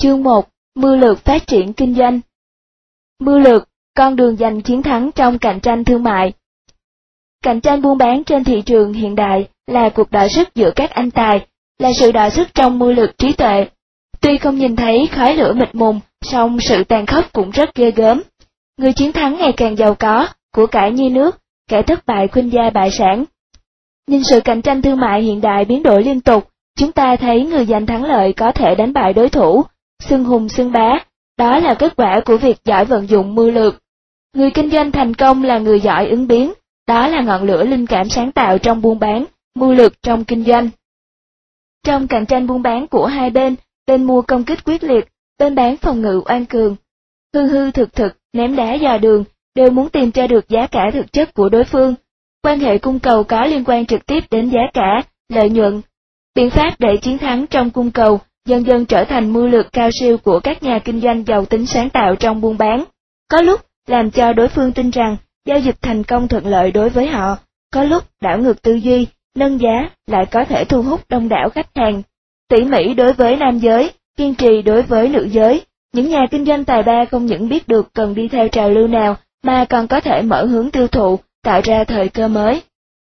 Chương 1. Mưu lược phát triển kinh doanh. Mưu lược, con đường giành chiến thắng trong cạnh tranh thương mại. Cạnh tranh buôn bán trên thị trường hiện đại là cuộc đọ sức giữa các anh tài, là sự đọ sức trong mưu lược trí tuệ. Tuy không nhìn thấy khói lửa mịt mùng, song sự tàn khốc cũng rất ghê gớm. Người chiến thắng ngày càng giàu có, của cải như nước, kẻ thất bại khuynh gia bại sản. Nhìn sự cạnh tranh thương mại hiện đại biến đổi liên tục, chúng ta thấy người giành thắng lợi có thể đánh bại đối thủ, xưng hùng xưng bá, đó là kết quả của việc giỏi vận dụng mưu lược. Người kinh doanh thành công là người giỏi ứng biến, đó là ngọn lửa linh cảm sáng tạo trong buôn bán, mưu lược trong kinh doanh. Trong cạnh tranh buôn bán của hai bên, bên mua công kích quyết liệt, bên bán phòng ngự oan cường. Hư hư thực thực, ném đá dò đường, đều muốn tìm cho được giá cả thực chất của đối phương. Quan hệ cung cầu có liên quan trực tiếp đến giá cả, lợi nhuận. Biện pháp để chiến thắng trong cung cầu dần dần trở thành mưu lược cao siêu của các nhà kinh doanh giàu tính sáng tạo trong buôn bán. Có lúc làm cho đối phương tin rằng giao dịch thành công thuận lợi đối với họ, có lúc đảo ngược tư duy, nâng giá lại có thể thu hút đông đảo khách hàng. Tỉ mỉ đối với nam giới, kiên trì đối với nữ giới, những nhà kinh doanh tài ba không những biết được cần đi theo trào lưu nào mà còn có thể mở hướng tiêu thụ, tạo ra thời cơ mới.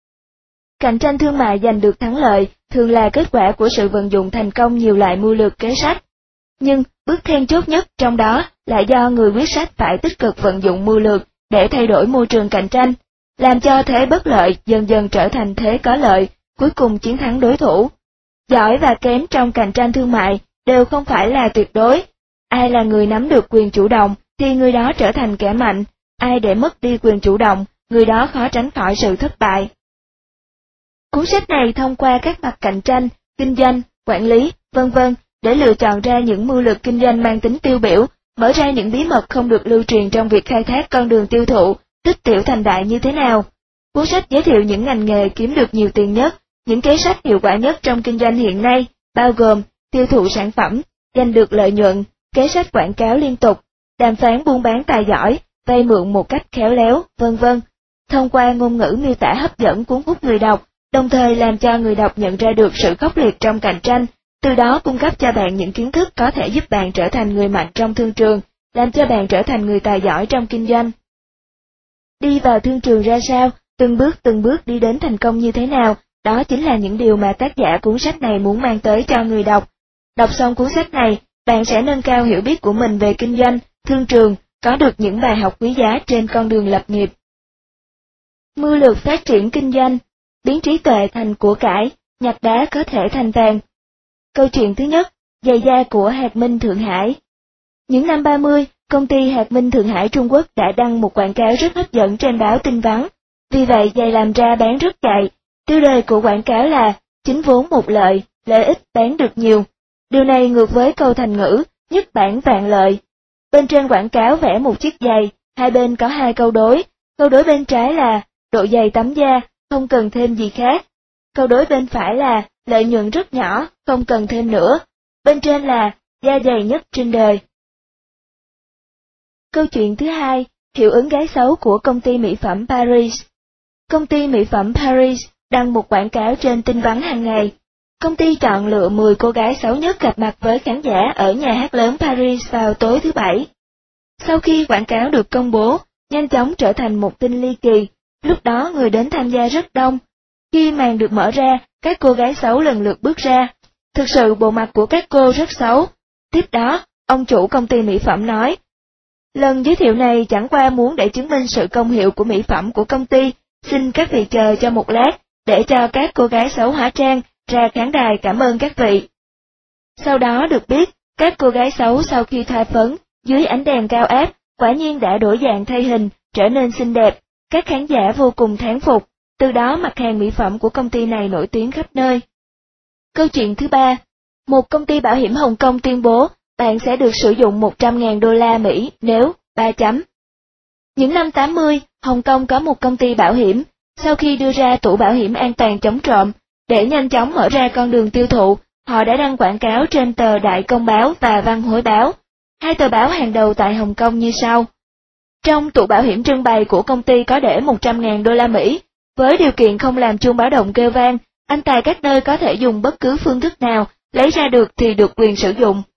Cạnh tranh thương mại giành được thắng lợi thường là kết quả của sự vận dụng thành công nhiều loại mưu lược kế sách. Nhưng bước then chốt nhất trong đó là do người quyết sách phải tích cực vận dụng mưu lược để thay đổi môi trường cạnh tranh, làm cho thế bất lợi dần dần trở thành thế có lợi, cuối cùng chiến thắng đối thủ. Giỏi và kém trong cạnh tranh thương mại đều không phải là tuyệt đối. Ai là người nắm được quyền chủ động thì người đó trở thành kẻ mạnh, ai để mất đi quyền chủ động, người đó khó tránh khỏi sự thất bại. Cuốn sách này thông qua các mặt cạnh tranh, kinh doanh, quản lý, v.v. để lựa chọn ra những mưu lược kinh doanh mang tính tiêu biểu, mở ra những bí mật không được lưu truyền trong việc khai thác con đường tiêu thụ, tích tiểu thành đại như thế nào. Cuốn sách giới thiệu những ngành nghề kiếm được nhiều tiền nhất, những kế sách hiệu quả nhất trong kinh doanh hiện nay, bao gồm tiêu thụ sản phẩm, giành được lợi nhuận, kế sách quảng cáo liên tục, đàm phán buôn bán tài giỏi, vay mượn một cách khéo léo, v.v. Thông qua ngôn ngữ miêu tả hấp dẫn cuốn hút người đọc, đồng thời làm cho người đọc nhận ra được sự khốc liệt trong cạnh tranh, từ đó cung cấp cho bạn những kiến thức có thể giúp bạn trở thành người mạnh trong thương trường, làm cho bạn trở thành người tài giỏi trong kinh doanh. Đi vào thương trường ra sao, từng bước đi đến thành công như thế nào, đó chính là những điều mà tác giả cuốn sách này muốn mang tới cho người đọc. Đọc xong cuốn sách này, bạn sẽ nâng cao hiểu biết của mình về kinh doanh, thương trường, có được những bài học quý giá trên con đường lập nghiệp. Mưu lược phát triển kinh doanh, biến trí tuệ thành của cải, nhặt đá có thể thành vàng. Câu chuyện thứ nhất, giày da của Hạt Minh Thượng Hải. Những năm 30, công ty Hạt Minh Thượng Hải Trung Quốc đã đăng một quảng cáo rất hấp dẫn trên báo tin vắn, vì vậy giày làm ra bán rất chạy. Tiêu đề của quảng cáo là, chính vốn một lợi, lợi ích bán được nhiều. Điều này ngược với câu thành ngữ, nhất bản vạn lợi. Bên trên quảng cáo vẽ một chiếc giày, hai bên có hai câu đối bên trái là, độ dày tấm da, không cần thêm gì khác. Câu đối bên phải là, lợi nhuận rất nhỏ, không cần thêm nữa. Bên trên là, da dày nhất trên đời. Câu chuyện thứ hai, hiệu ứng gái xấu của công ty mỹ phẩm Paris. Công ty mỹ phẩm Paris đăng một quảng cáo trên tin vắn hàng ngày. Công ty chọn lựa 10 cô gái xấu nhất gặp mặt với khán giả ở nhà hát lớn Paris vào tối thứ Bảy. Sau khi quảng cáo được công bố, nhanh chóng trở thành một tin ly kỳ, lúc đó người đến tham gia rất đông. Khi màn được mở ra, các cô gái xấu lần lượt bước ra. Thực sự bộ mặt của các cô rất xấu. Tiếp đó, ông chủ công ty mỹ phẩm nói, lần giới thiệu này chẳng qua muốn để chứng minh sự công hiệu của mỹ phẩm của công ty, xin các vị chờ cho một lát, để cho các cô gái xấu hóa trang ra khán đài cảm ơn các vị. Sau đó được biết, các cô gái xấu sau khi thoa phấn, dưới ánh đèn cao áp, quả nhiên đã đổi dạng thay hình, trở nên xinh đẹp, các khán giả vô cùng thán phục, từ đó mặt hàng mỹ phẩm của công ty này nổi tiếng khắp nơi. Câu chuyện thứ ba, một công ty bảo hiểm Hồng Kông tuyên bố, bạn sẽ được sử dụng 100.000 đô la Mỹ nếu, 3 chấm. Những năm 80, Hồng Kông có một công ty bảo hiểm, sau khi đưa ra tủ bảo hiểm an toàn chống trộm, để nhanh chóng mở ra con đường tiêu thụ, họ đã đăng quảng cáo trên tờ Đại Công báo và Văn Hối báo, hai tờ báo hàng đầu tại Hồng Kông như sau. Trong tủ bảo hiểm trưng bày của công ty có để 100.000 đô la Mỹ, với điều kiện không làm chuông báo động kêu vang, anh tài các nơi có thể dùng bất cứ phương thức nào, lấy ra được thì được quyền sử dụng.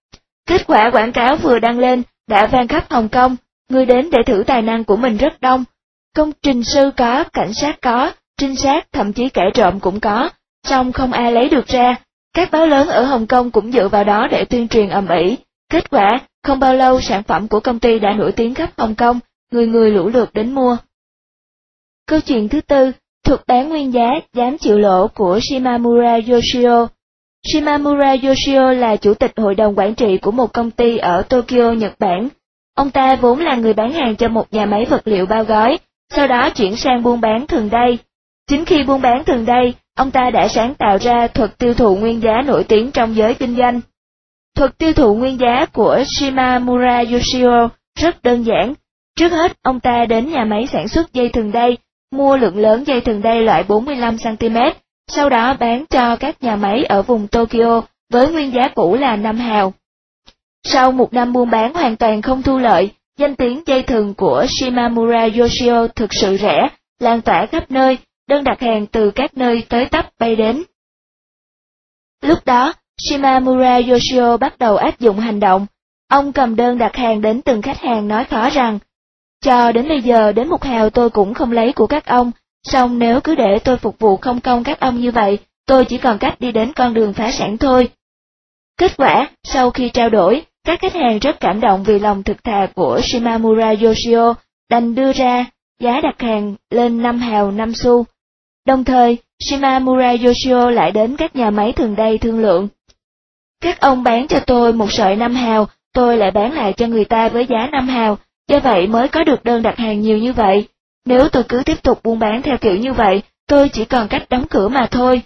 Kết quả quảng cáo vừa đăng lên đã vang khắp Hồng Kông, người đến để thử tài năng của mình rất đông. Công trình sư có, cảnh sát có, trinh sát, thậm chí kẻ trộm cũng có, song không ai lấy được ra. Các báo lớn ở Hồng Kông cũng dựa vào đó để tuyên truyền ầm ĩ. Kết quả, không bao lâu sản phẩm của công ty đã nổi tiếng khắp Hồng Kông, người người lũ lượt đến mua. Câu chuyện thứ tư, thuật bán nguyên giá, dám chịu lỗ của Shimamura Yoshio. Shimamura Yoshio là chủ tịch hội đồng quản trị của một công ty ở Tokyo, Nhật Bản. Ông ta vốn là người bán hàng cho một nhà máy vật liệu bao gói, sau đó chuyển sang buôn bán thường đây. Chính khi buôn bán thường đây, ông ta đã sáng tạo ra thuật tiêu thụ nguyên giá nổi tiếng trong giới kinh doanh. Thuật tiêu thụ nguyên giá của Shimamura Yoshio rất đơn giản. Trước hết, ông ta đến nhà máy sản xuất dây thừng đay, mua lượng lớn dây thừng đay loại 45cm, sau đó bán cho các nhà máy ở vùng Tokyo với nguyên giá cũ là 5 hào. Sau một năm buôn bán hoàn toàn không thu lợi, danh tiếng dây thừng của Shimamura Yoshio thực sự rẻ, lan tỏa khắp nơi, đơn đặt hàng từ các nơi tới tấp bay đến. Lúc đó, Shimamura Yoshio bắt đầu áp dụng hành động. Ông cầm đơn đặt hàng đến từng khách hàng nói khó rằng, cho đến bây giờ đến 1 hào tôi cũng không lấy của các ông, song nếu cứ để tôi phục vụ không công các ông như vậy, tôi chỉ còn cách đi đến con đường phá sản thôi. Kết quả, sau khi trao đổi, các khách hàng rất cảm động vì lòng thực thà của Shimamura Yoshio, đành đưa ra giá đặt hàng lên 5 hào 5 xu. Đồng thời, Shimamura Yoshio lại đến các nhà máy thường đay thương lượng. Các ông bán cho tôi một sợi 5 hào, tôi lại bán lại cho người ta với giá 5 hào, do vậy mới có được đơn đặt hàng nhiều như vậy. Nếu tôi cứ tiếp tục buôn bán theo kiểu như vậy, tôi chỉ còn cách đóng cửa mà thôi.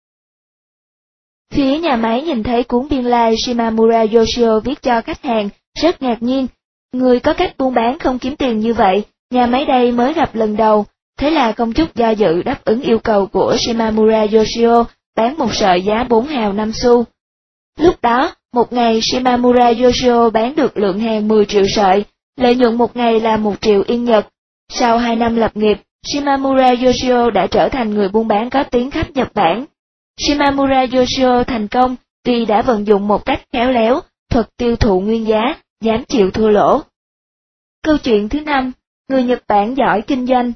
Phía nhà máy nhìn thấy cuốn biên lai Shimamura Yoshio viết cho khách hàng, rất ngạc nhiên. Người có cách buôn bán không kiếm tiền như vậy, nhà máy đây mới gặp lần đầu, thế là không chút do dự đáp ứng yêu cầu của Shimamura Yoshio, bán một sợi giá 4 hào 5 xu. Lúc đó, một ngày Shimamura Yoshio bán được lượng hàng 10 triệu sợi, lợi nhuận một ngày là 1 triệu yên Nhật. Sau 2 năm lập nghiệp, Shimamura Yoshio đã trở thành người buôn bán có tiếng khắp Nhật Bản. Shimamura Yoshio thành công vì đã vận dụng một cách khéo léo, thuật tiêu thụ nguyên giá, dám chịu thua lỗ. Câu chuyện thứ 5, người Nhật Bản giỏi kinh doanh.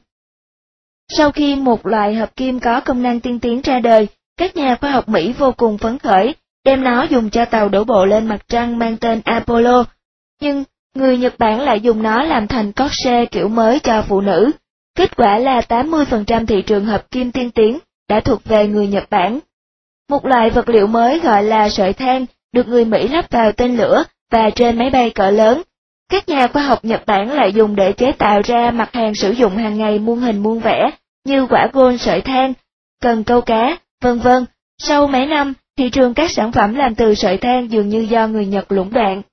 Sau khi một loại hợp kim có công năng tiên tiến ra đời, các nhà khoa học Mỹ vô cùng phấn khởi, đem nó dùng cho tàu đổ bộ lên mặt trăng mang tên Apollo. Nhưng, người Nhật Bản lại dùng nó làm thành corset kiểu mới cho phụ nữ. Kết quả là 80% thị trường hợp kim tiên tiến đã thuộc về người Nhật Bản. Một loại vật liệu mới gọi là sợi than được người Mỹ lắp vào tên lửa và trên máy bay cỡ lớn. Các nhà khoa học Nhật Bản lại dùng để chế tạo ra mặt hàng sử dụng hàng ngày muôn hình muôn vẻ, như quả gôn sợi than, cần câu cá, vân vân. Sau mấy năm, thị trường các sản phẩm làm từ sợi than dường như do người Nhật lũng đoạn.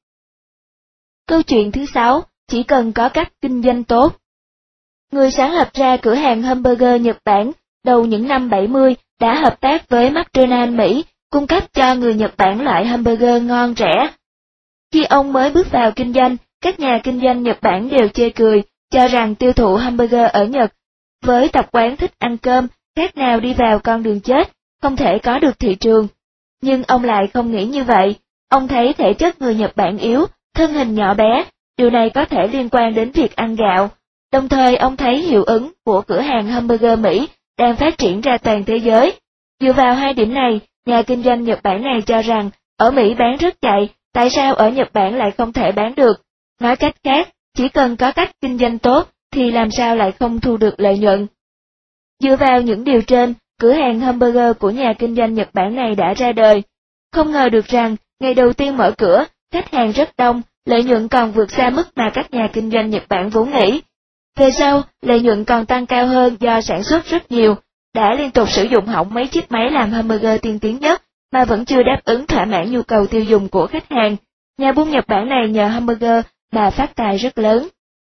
Câu chuyện thứ 6, chỉ cần có cách kinh doanh tốt. Người sáng lập ra cửa hàng hamburger Nhật Bản đầu những năm 70 đã hợp tác với McDonald's Mỹ, cung cấp cho người Nhật Bản loại hamburger ngon rẻ. Khi ông mới bước vào kinh doanh, các nhà kinh doanh Nhật Bản đều chê cười, cho rằng tiêu thụ hamburger ở Nhật, với tập quán thích ăn cơm, khác nào đi vào con đường chết, không thể có được thị trường. Nhưng ông lại không nghĩ như vậy, ông thấy thể chất người Nhật Bản yếu, thân hình nhỏ bé, điều này có thể liên quan đến việc ăn gạo. Đồng thời ông thấy hiệu ứng của cửa hàng hamburger Mỹ đang phát triển ra toàn thế giới. Dựa vào hai điểm này, nhà kinh doanh Nhật Bản này cho rằng, ở Mỹ bán rất chạy, tại sao ở Nhật Bản lại không thể bán được? Nói cách khác, chỉ cần có cách kinh doanh tốt, thì làm sao lại không thu được lợi nhuận? Dựa vào những điều trên, cửa hàng hamburger của nhà kinh doanh Nhật Bản này đã ra đời. Không ngờ được rằng, ngày đầu tiên mở cửa, khách hàng rất đông, lợi nhuận còn vượt xa mức mà các nhà kinh doanh Nhật Bản vốn nghĩ. Về sau, lợi nhuận còn tăng cao hơn do sản xuất rất nhiều, đã liên tục sử dụng hỏng mấy chiếc máy làm hamburger tiên tiến nhất, mà vẫn chưa đáp ứng thỏa mãn nhu cầu tiêu dùng của khách hàng. Nhà buôn Nhật Bản này nhờ hamburger mà phát tài rất lớn.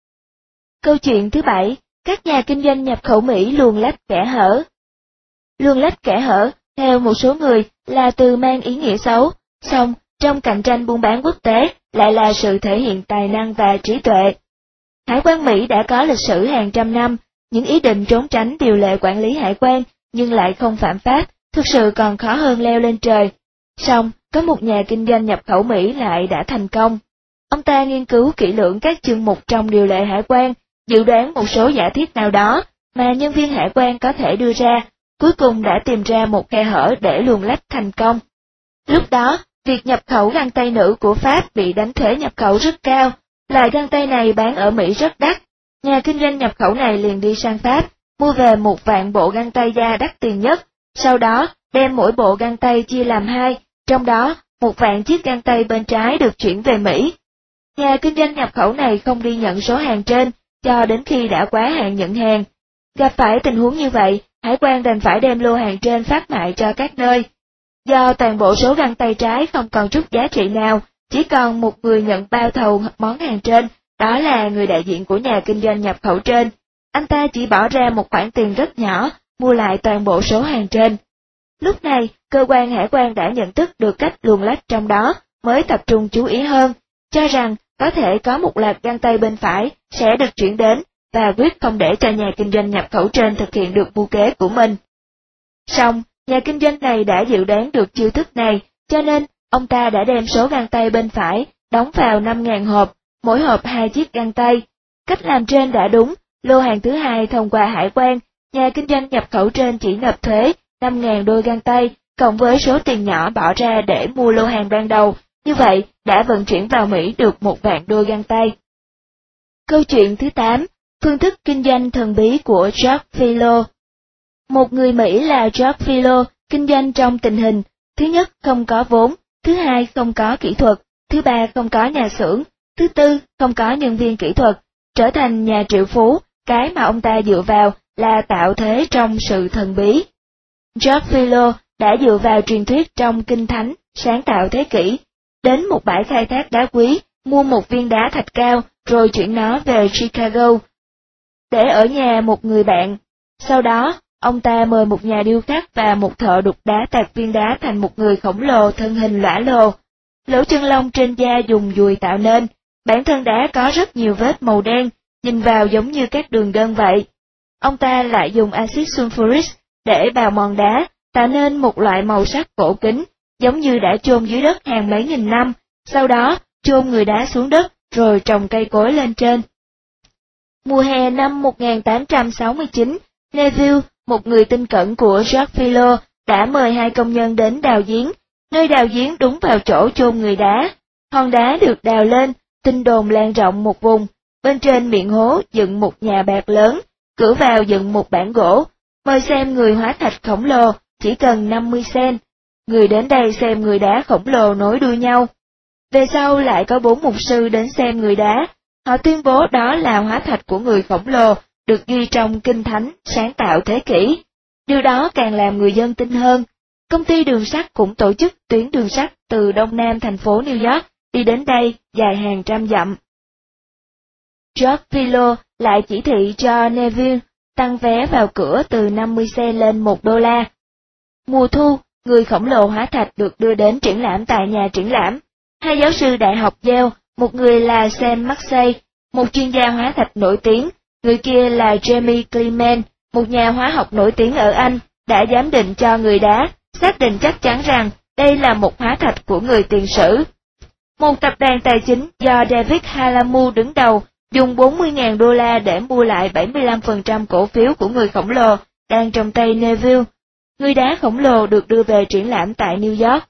Câu chuyện thứ 7, các nhà kinh doanh nhập khẩu Mỹ luồn lách kẽ hở. Luồn lách kẽ hở, theo một số người, là từ mang ý nghĩa xấu, song trong cạnh tranh buôn bán quốc tế lại là sự thể hiện tài năng và trí tuệ. Hải quan Mỹ đã có lịch sử hàng trăm năm, những ý định trốn tránh điều lệ quản lý hải quan nhưng lại không phạm pháp, thực sự còn khó hơn leo lên trời. Song, có một nhà kinh doanh nhập khẩu Mỹ lại đã thành công. Ông ta nghiên cứu kỹ lưỡng các chương mục trong điều lệ hải quan, dự đoán một số giả thiết nào đó mà nhân viên hải quan có thể đưa ra, cuối cùng đã tìm ra một khe hở để luồn lách thành công. Lúc đó, việc nhập khẩu găng tay nữ của Pháp bị đánh thuế nhập khẩu rất cao, loại găng tay này bán ở Mỹ rất đắt. Nhà kinh doanh nhập khẩu này liền đi sang Pháp, mua về 1.000.000 bộ găng tay da đắt tiền nhất, sau đó đem mỗi bộ găng tay chia làm 2, trong đó 1.000.000 chiếc găng tay bên trái được chuyển về Mỹ. Nhà kinh doanh nhập khẩu này không đi nhận số hàng trên, cho đến khi đã quá hạn nhận hàng. Gặp phải tình huống như vậy, hải quan đành phải đem lô hàng trên phát mại cho các nơi. Do toàn bộ số găng tay trái không còn chút giá trị nào, chỉ còn một người nhận bao thầu món hàng trên, đó là người đại diện của nhà kinh doanh nhập khẩu trên. Anh ta chỉ bỏ ra một khoản tiền rất nhỏ, mua lại toàn bộ số hàng trên. Lúc này, cơ quan hải quan đã nhận thức được cách luồn lách trong đó, mới tập trung chú ý hơn, cho rằng có thể có một loạt găng tay bên phải sẽ được chuyển đến, và quyết không để cho nhà kinh doanh nhập khẩu trên thực hiện được mưu kế của mình. Song, nhà kinh doanh này đã dự đoán được chiêu thức này, cho nên ông ta đã đem số găng tay bên phải đóng vào 5.000 hộp, mỗi hộp 2 chiếc găng tay. Cách làm trên đã đúng, lô hàng thứ hai thông qua hải quan, nhà kinh doanh nhập khẩu trên chỉ nộp thuế 5.000 đôi găng tay, cộng với số tiền nhỏ bỏ ra để mua lô hàng ban đầu, như vậy đã vận chuyển vào Mỹ được 1.000.000 đôi găng tay. Câu chuyện thứ 8, phương thức kinh doanh thần bí của George Filo. Một người Mỹ là George Filo kinh doanh trong tình hình, thứ nhất không có vốn, thứ hai không có kỹ thuật, thứ ba không có nhà xưởng, thứ tư không có nhân viên kỹ thuật, trở thành nhà triệu phú, cái mà ông ta dựa vào là tạo thế trong sự thần bí. George Filo đã dựa vào truyền thuyết trong Kinh Thánh, sáng tạo thế kỷ, đến một bãi khai thác đá quý, mua một viên đá thạch cao, rồi chuyển nó về Chicago, để ở nhà một người bạn. Sau đó, ông ta mời một nhà điêu khắc và một thợ đục đá tạc viên đá thành một người khổng lồ thân hình lõa lồ. Lỗ chân lông trên da dùng dùi tạo nên, bản thân đá có rất nhiều vết màu đen, nhìn vào giống như các đường gân vậy. Ông ta lại dùng axit sulfuric để bào mòn đá, tạo nên một loại màu sắc cổ kính, giống như đã chôn dưới đất hàng mấy nghìn năm, sau đó chôn người đá xuống đất, rồi trồng cây cối lên trên. Mùa hè năm 1869, Neville, một người tin cẩn của George Filo, đã mời 2 công nhân đến đào giếng, nơi đào giếng đúng vào chỗ chôn người đá. Hòn đá được đào lên, tin đồn lan rộng một vùng, bên trên miệng hố dựng một nhà bạc lớn, cửa vào dựng một bảng gỗ, mời xem người hóa thạch khổng lồ, chỉ cần 50 cent. Người đến đây xem người đá khổng lồ nối đuôi nhau. Về sau lại có 4 mục sư đến xem người đá, họ tuyên bố đó là hóa thạch của người khổng lồ, được ghi trong Kinh Thánh, sáng tạo thế kỷ. Điều đó càng làm người dân tin hơn. Công ty đường sắt cũng tổ chức tuyến đường sắt từ đông nam thành phố New York đi đến đây dài hàng trăm dặm. George Filo lại chỉ thị cho Neville tăng vé vào cửa từ 50 cent lên $1. Mùa thu, người khổng lồ hóa thạch được đưa đến triển lãm tại nhà triển lãm. 2 giáo sư đại học Yale, một người là Sam Mackey, một chuyên gia hóa thạch nổi tiếng, người kia là Jamie Clement, một nhà hóa học nổi tiếng ở Anh, đã giám định cho người đá, xác định chắc chắn rằng đây là một hóa thạch của người tiền sử. Một tập đoàn tài chính do David Halamu đứng đầu, dùng $40.000 để mua lại 75% cổ phiếu của người khổng lồ đang trong tay Neville. Người đá khổng lồ được đưa về triển lãm tại New York.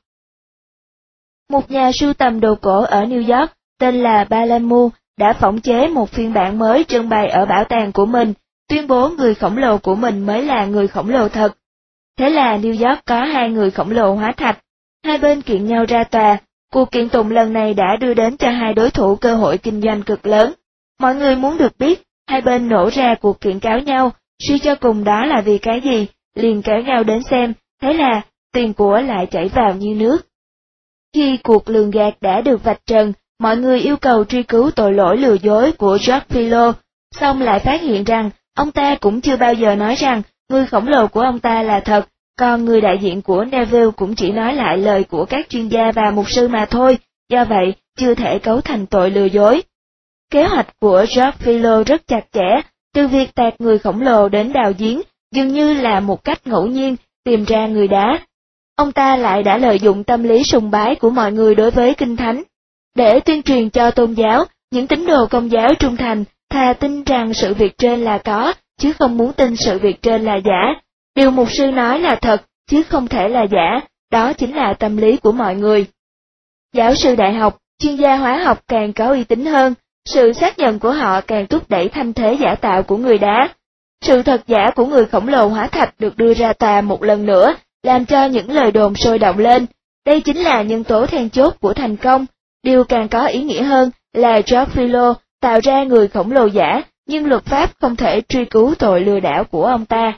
Một nhà sưu tầm đồ cổ ở New York tên là Balamu đã phỏng chế một phiên bản mới trưng bày ở bảo tàng của mình, tuyên bố người khổng lồ của mình mới là người khổng lồ thật. Thế là New York có 2 người khổng lồ hóa thạch, hai bên kiện nhau ra tòa. Cuộc kiện tụng lần này đã đưa đến cho 2 đối thủ cơ hội kinh doanh cực lớn. Mọi người muốn được biết, hai bên nổ ra cuộc kiện cáo nhau, suy cho cùng đó là vì cái gì, liền kéo nhau đến xem, thế là tiền của lại chảy vào như nước. Khi cuộc lường gạt đã được vạch trần, mọi người yêu cầu truy cứu tội lỗi lừa dối của George Filo, xong lại phát hiện rằng ông ta cũng chưa bao giờ nói rằng người khổng lồ của ông ta là thật, còn người đại diện của Neville cũng chỉ nói lại lời của các chuyên gia và mục sư mà thôi, do vậy chưa thể cấu thành tội lừa dối. Kế hoạch của George Filo rất chặt chẽ, từ việc tạc người khổng lồ đến đào giếng, dường như là một cách ngẫu nhiên tìm ra người đá. ông ta lại đã lợi dụng tâm lý sùng bái của mọi người đối với Kinh Thánh, để tuyên truyền cho tôn giáo, những tín đồ Công giáo trung thành thà tin rằng sự việc trên là có, chứ không muốn tin sự việc trên là giả. Điều mục sư nói là thật, chứ không thể là giả, đó chính là tâm lý của mọi người. Giáo sư đại học, chuyên gia hóa học càng có uy tín hơn, sự xác nhận của họ càng thúc đẩy thanh thế giả tạo của người đá. Sự thật giả của người khổng lồ hóa thạch được đưa ra tòa một lần nữa, làm cho những lời đồn sôi động lên. Đây chính là nhân tố then chốt của thành công. Điều càng có ý nghĩa hơn là George Philo tạo ra người khổng lồ giả, nhưng luật pháp không thể truy cứu tội lừa đảo của ông ta.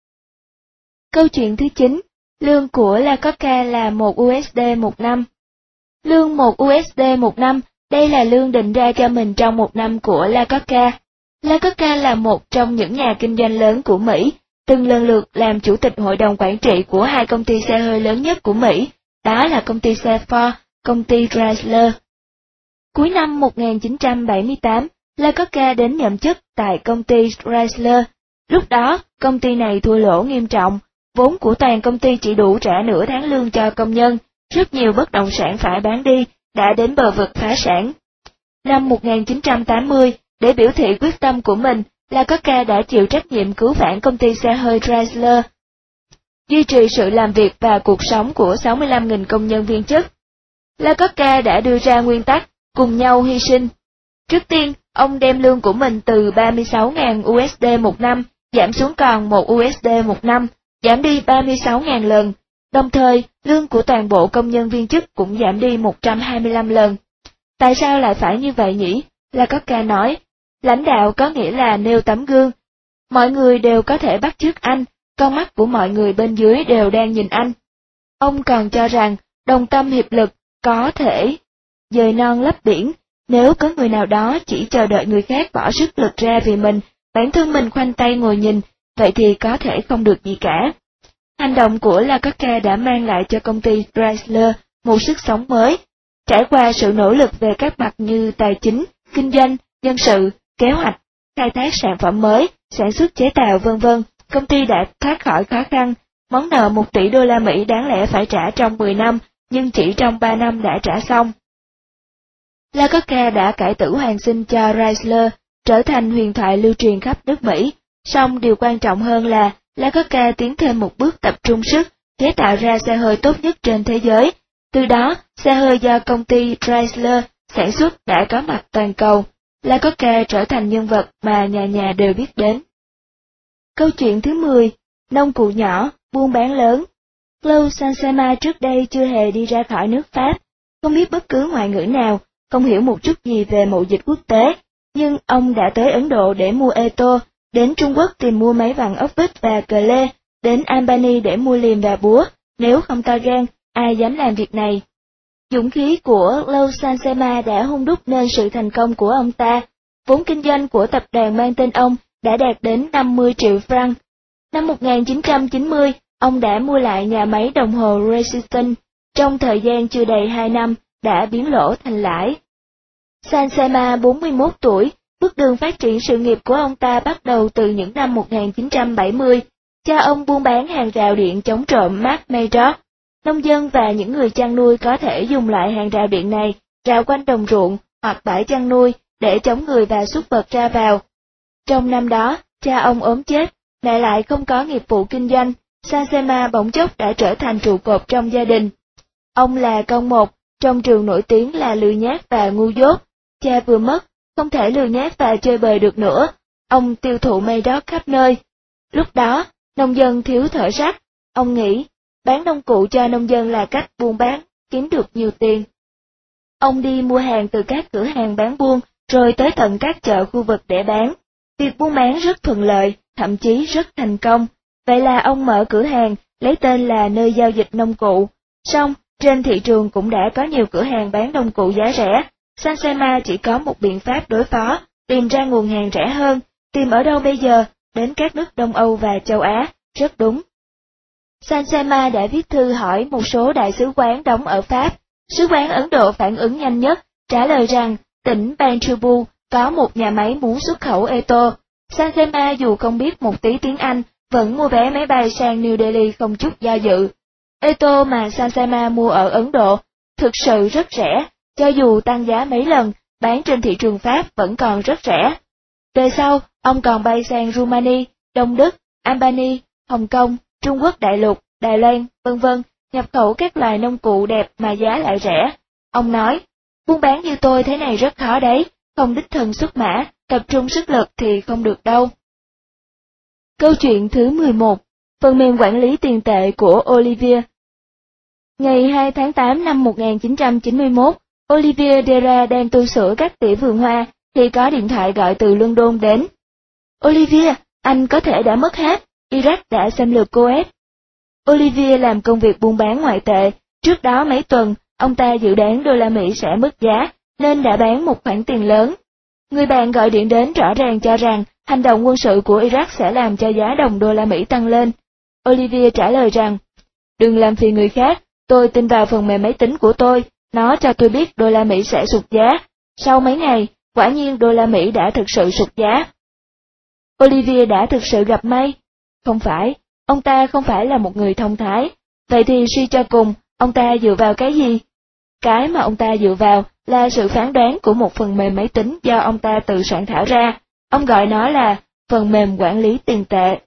Câu chuyện thứ 9, lương của Lakota là 1 USD một năm. Lương 1 USD một năm, đây là lương định ra cho mình trong một năm của Lakota. Lakota là một trong những nhà kinh doanh lớn của Mỹ, từng lần lượt làm chủ tịch hội đồng quản trị của hai công ty xe hơi lớn nhất của Mỹ, đó là công ty xe Ford, công ty Chrysler. Cuối năm 1978, Lakota đến nhậm chức tại công ty Chrysler. Lúc đó, công ty này thua lỗ nghiêm trọng, vốn của toàn công ty chỉ đủ trả nửa tháng lương cho công nhân, rất nhiều bất động sản phải bán đi, đã đến bờ vực phá sản. Năm 1980, để biểu thị quyết tâm của mình, Lakota đã chịu trách nhiệm cứu vãn công ty xe hơi Chrysler, duy trì sự làm việc và cuộc sống của 65.000 công nhân viên chức. Lakota đã đưa ra nguyên tắc, cùng nhau hy sinh. Trước tiên, ông đem lương của mình từ 36.000 USD một năm, giảm xuống còn 1 USD một năm, giảm đi 36.000 lần. Đồng thời, lương của toàn bộ công nhân viên chức cũng giảm đi 125 lần. Tại sao lại phải như vậy nhỉ? Lakota nói, lãnh đạo có nghĩa là nêu tấm gương. Mọi người đều có thể bắt chước anh, con mắt của mọi người bên dưới đều đang nhìn anh. Ông còn cho rằng, đồng tâm hiệp lực có thể dời non lấp biển, nếu có người nào đó chỉ chờ đợi người khác bỏ sức lực ra vì mình, bản thân mình khoanh tay ngồi nhìn, vậy thì có thể không được gì cả. Hành động của Lakota đã mang lại cho công ty Chrysler một sức sống mới. Trải qua sự nỗ lực về các mặt như tài chính, kinh doanh, nhân sự, kế hoạch, khai thác sản phẩm mới, sản xuất chế tạo v.v., công ty đã thoát khỏi khó khăn. Món nợ 1 tỷ đô la Mỹ đáng lẽ phải trả trong 10 năm, nhưng chỉ trong 3 năm đã trả xong. Lakota đã cải tử hoàn sinh cho Chrysler, trở thành huyền thoại lưu truyền khắp nước Mỹ. Song điều quan trọng hơn là Lakota tiến thêm một bước tập trung sức, chế tạo ra xe hơi tốt nhất trên thế giới. Từ đó, xe hơi do công ty Chrysler sản xuất đã có mặt toàn cầu. Lakota trở thành nhân vật mà nhà nhà đều biết đến. Câu chuyện thứ 10, nông cụ nhỏ, buôn bán lớn. Claude Saint-Simon trước đây chưa hề đi ra khỏi nước Pháp, không biết bất cứ ngoại ngữ nào, không hiểu một chút gì về mậu dịch quốc tế, nhưng ông đã tới Ấn Độ để mua ô tô, đến Trung Quốc tìm mua máy vặn ốc vít và cờ lê, đến Albany để mua liềm và búa, nếu không to gan, ai dám làm việc này. Dũng khí của Claude Saint-Simon đã hun đúc nên sự thành công của ông ta. Vốn kinh doanh của tập đoàn mang tên ông đã đạt đến 50 triệu franc. Năm 1990, ông đã mua lại nhà máy đồng hồ Resistance, trong thời gian chưa đầy 2 năm, đã biến lỗ thành lãi. Saint-Simon 41 tuổi, bước đường phát triển sự nghiệp của ông ta bắt đầu từ những năm 1970. Cha ông buôn bán hàng rào điện chống trộm Marc Mayrock. Nông dân và những người chăn nuôi có thể dùng loại hàng rào điện này rào quanh đồng ruộng hoặc bãi chăn nuôi để chống người và súc vật ra vào. Trong năm đó, cha ông ốm chết, mẹ lại không có nghiệp vụ kinh doanh, Saint-Simon bỗng chốc đã trở thành trụ cột trong gia đình. Ông là con một, trong trường nổi tiếng là lười nhác và ngu dốt. Cha vừa mất, không thể lười nhác và chơi bời được nữa, ông tiêu thụ Mayrock khắp nơi. Lúc đó, nông dân thiếu thợ sắt, ông nghĩ, bán nông cụ cho nông dân là cách buôn bán, kiếm được nhiều tiền. Ông đi mua hàng từ các cửa hàng bán buôn, rồi tới tận các chợ khu vực để bán. Việc buôn bán rất thuận lợi, thậm chí rất thành công. Vậy là ông mở cửa hàng, lấy tên là nơi giao dịch nông cụ. Song, trên thị trường cũng đã có nhiều cửa hàng bán nông cụ giá rẻ. Saint-Simon chỉ có một biện pháp đối phó, tìm ra nguồn hàng rẻ hơn. Tìm ở đâu bây giờ? Đến các nước Đông Âu và châu Á, rất đúng. Saint-Simon đã viết thư hỏi một số đại sứ quán đóng ở Pháp. Sứ quán Ấn Độ phản ứng nhanh nhất, trả lời rằng tỉnh Banchubu có một nhà máy muốn xuất khẩu ô tô. Saint-Simon dù không biết một tí tiếng Anh, vẫn mua vé máy bay sang New Delhi không chút do dự. Ô tô mà Sansama mua ở Ấn Độ thực sự rất rẻ, cho dù tăng giá mấy lần, bán trên thị trường Pháp vẫn còn rất rẻ. Về sau, ông còn bay sang Rumani, Đông Đức, Albania, Hồng Kông, Trung Quốc đại lục, Đài Loan, vân vân, nhập khẩu các loài nông cụ đẹp mà giá lại rẻ. Ông nói, buôn bán như tôi thế này rất khó đấy, không đích thân xuất mã, tập trung sức lực thì không được đâu. Câu chuyện thứ 11, phần mềm quản lý tiền tệ của Olivier. Ngày 2 tháng 8 năm 1991, Olivier Dera đang tu sửa các tỉa vườn hoa, thì có điện thoại gọi từ London đến. Olivier, anh có thể đã mất hết, Iraq đã xâm lược Coes. Olivier làm công việc buôn bán ngoại tệ, trước đó mấy tuần, ông ta dự đoán đô la Mỹ sẽ mất giá, nên đã bán một khoản tiền lớn. Người bạn gọi điện đến rõ ràng cho rằng hành động quân sự của Iraq sẽ làm cho giá đồng đô la Mỹ tăng lên. Olivier trả lời rằng, đừng làm phiền người khác, tôi tin vào phần mềm máy tính của tôi, nó cho tôi biết đô la Mỹ sẽ sụt giá. Sau mấy ngày, quả nhiên đô la Mỹ đã thực sự sụt giá. Olivier đã thực sự gặp may? Không phải, ông ta không phải là một người thông thái. Vậy thì suy cho cùng, ông ta dựa vào cái gì? Cái mà ông ta dựa vào là sự phán đoán của một phần mềm máy tính do ông ta tự soạn thảo ra. Ông gọi nó là phần mềm quản lý tiền tệ.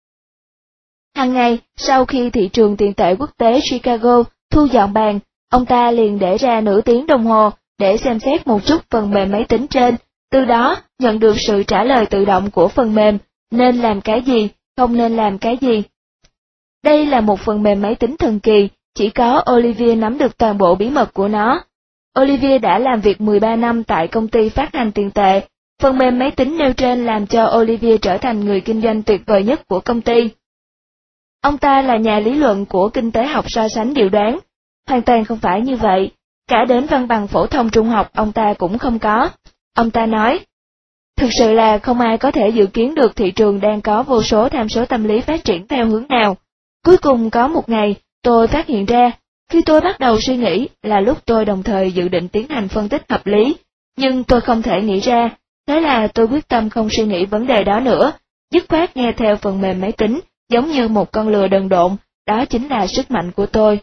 Hàng ngày, sau khi thị trường tiền tệ quốc tế Chicago thu dọn bàn, ông ta liền để ra nửa tiếng đồng hồ để xem xét một chút phần mềm máy tính trên, từ đó nhận được sự trả lời tự động của phần mềm, nên làm cái gì, không nên làm cái gì. Đây là một phần mềm máy tính thần kỳ, chỉ có Olivier nắm được toàn bộ bí mật của nó. Olivier đã làm việc 13 năm tại công ty phát hành tiền tệ. Phần mềm máy tính nêu trên làm cho Olivier trở thành người kinh doanh tuyệt vời nhất của công ty. Ông ta là nhà lý luận của kinh tế học so sánh dự đoán. Hoàn toàn không phải như vậy, cả đến văn bằng phổ thông trung học ông ta cũng không có. Ông ta nói, thực sự là không ai có thể dự kiến được thị trường đang có vô số tham số tâm lý phát triển theo hướng nào. Cuối cùng có một ngày, tôi phát hiện ra, khi tôi bắt đầu suy nghĩ là lúc tôi đồng thời dự định tiến hành phân tích hợp lý, nhưng tôi không thể nghĩ ra, thế là tôi quyết tâm không suy nghĩ vấn đề đó nữa, dứt khoát nghe theo phần mềm máy tính, giống như một con lừa đần độn, đó chính là sức mạnh của tôi.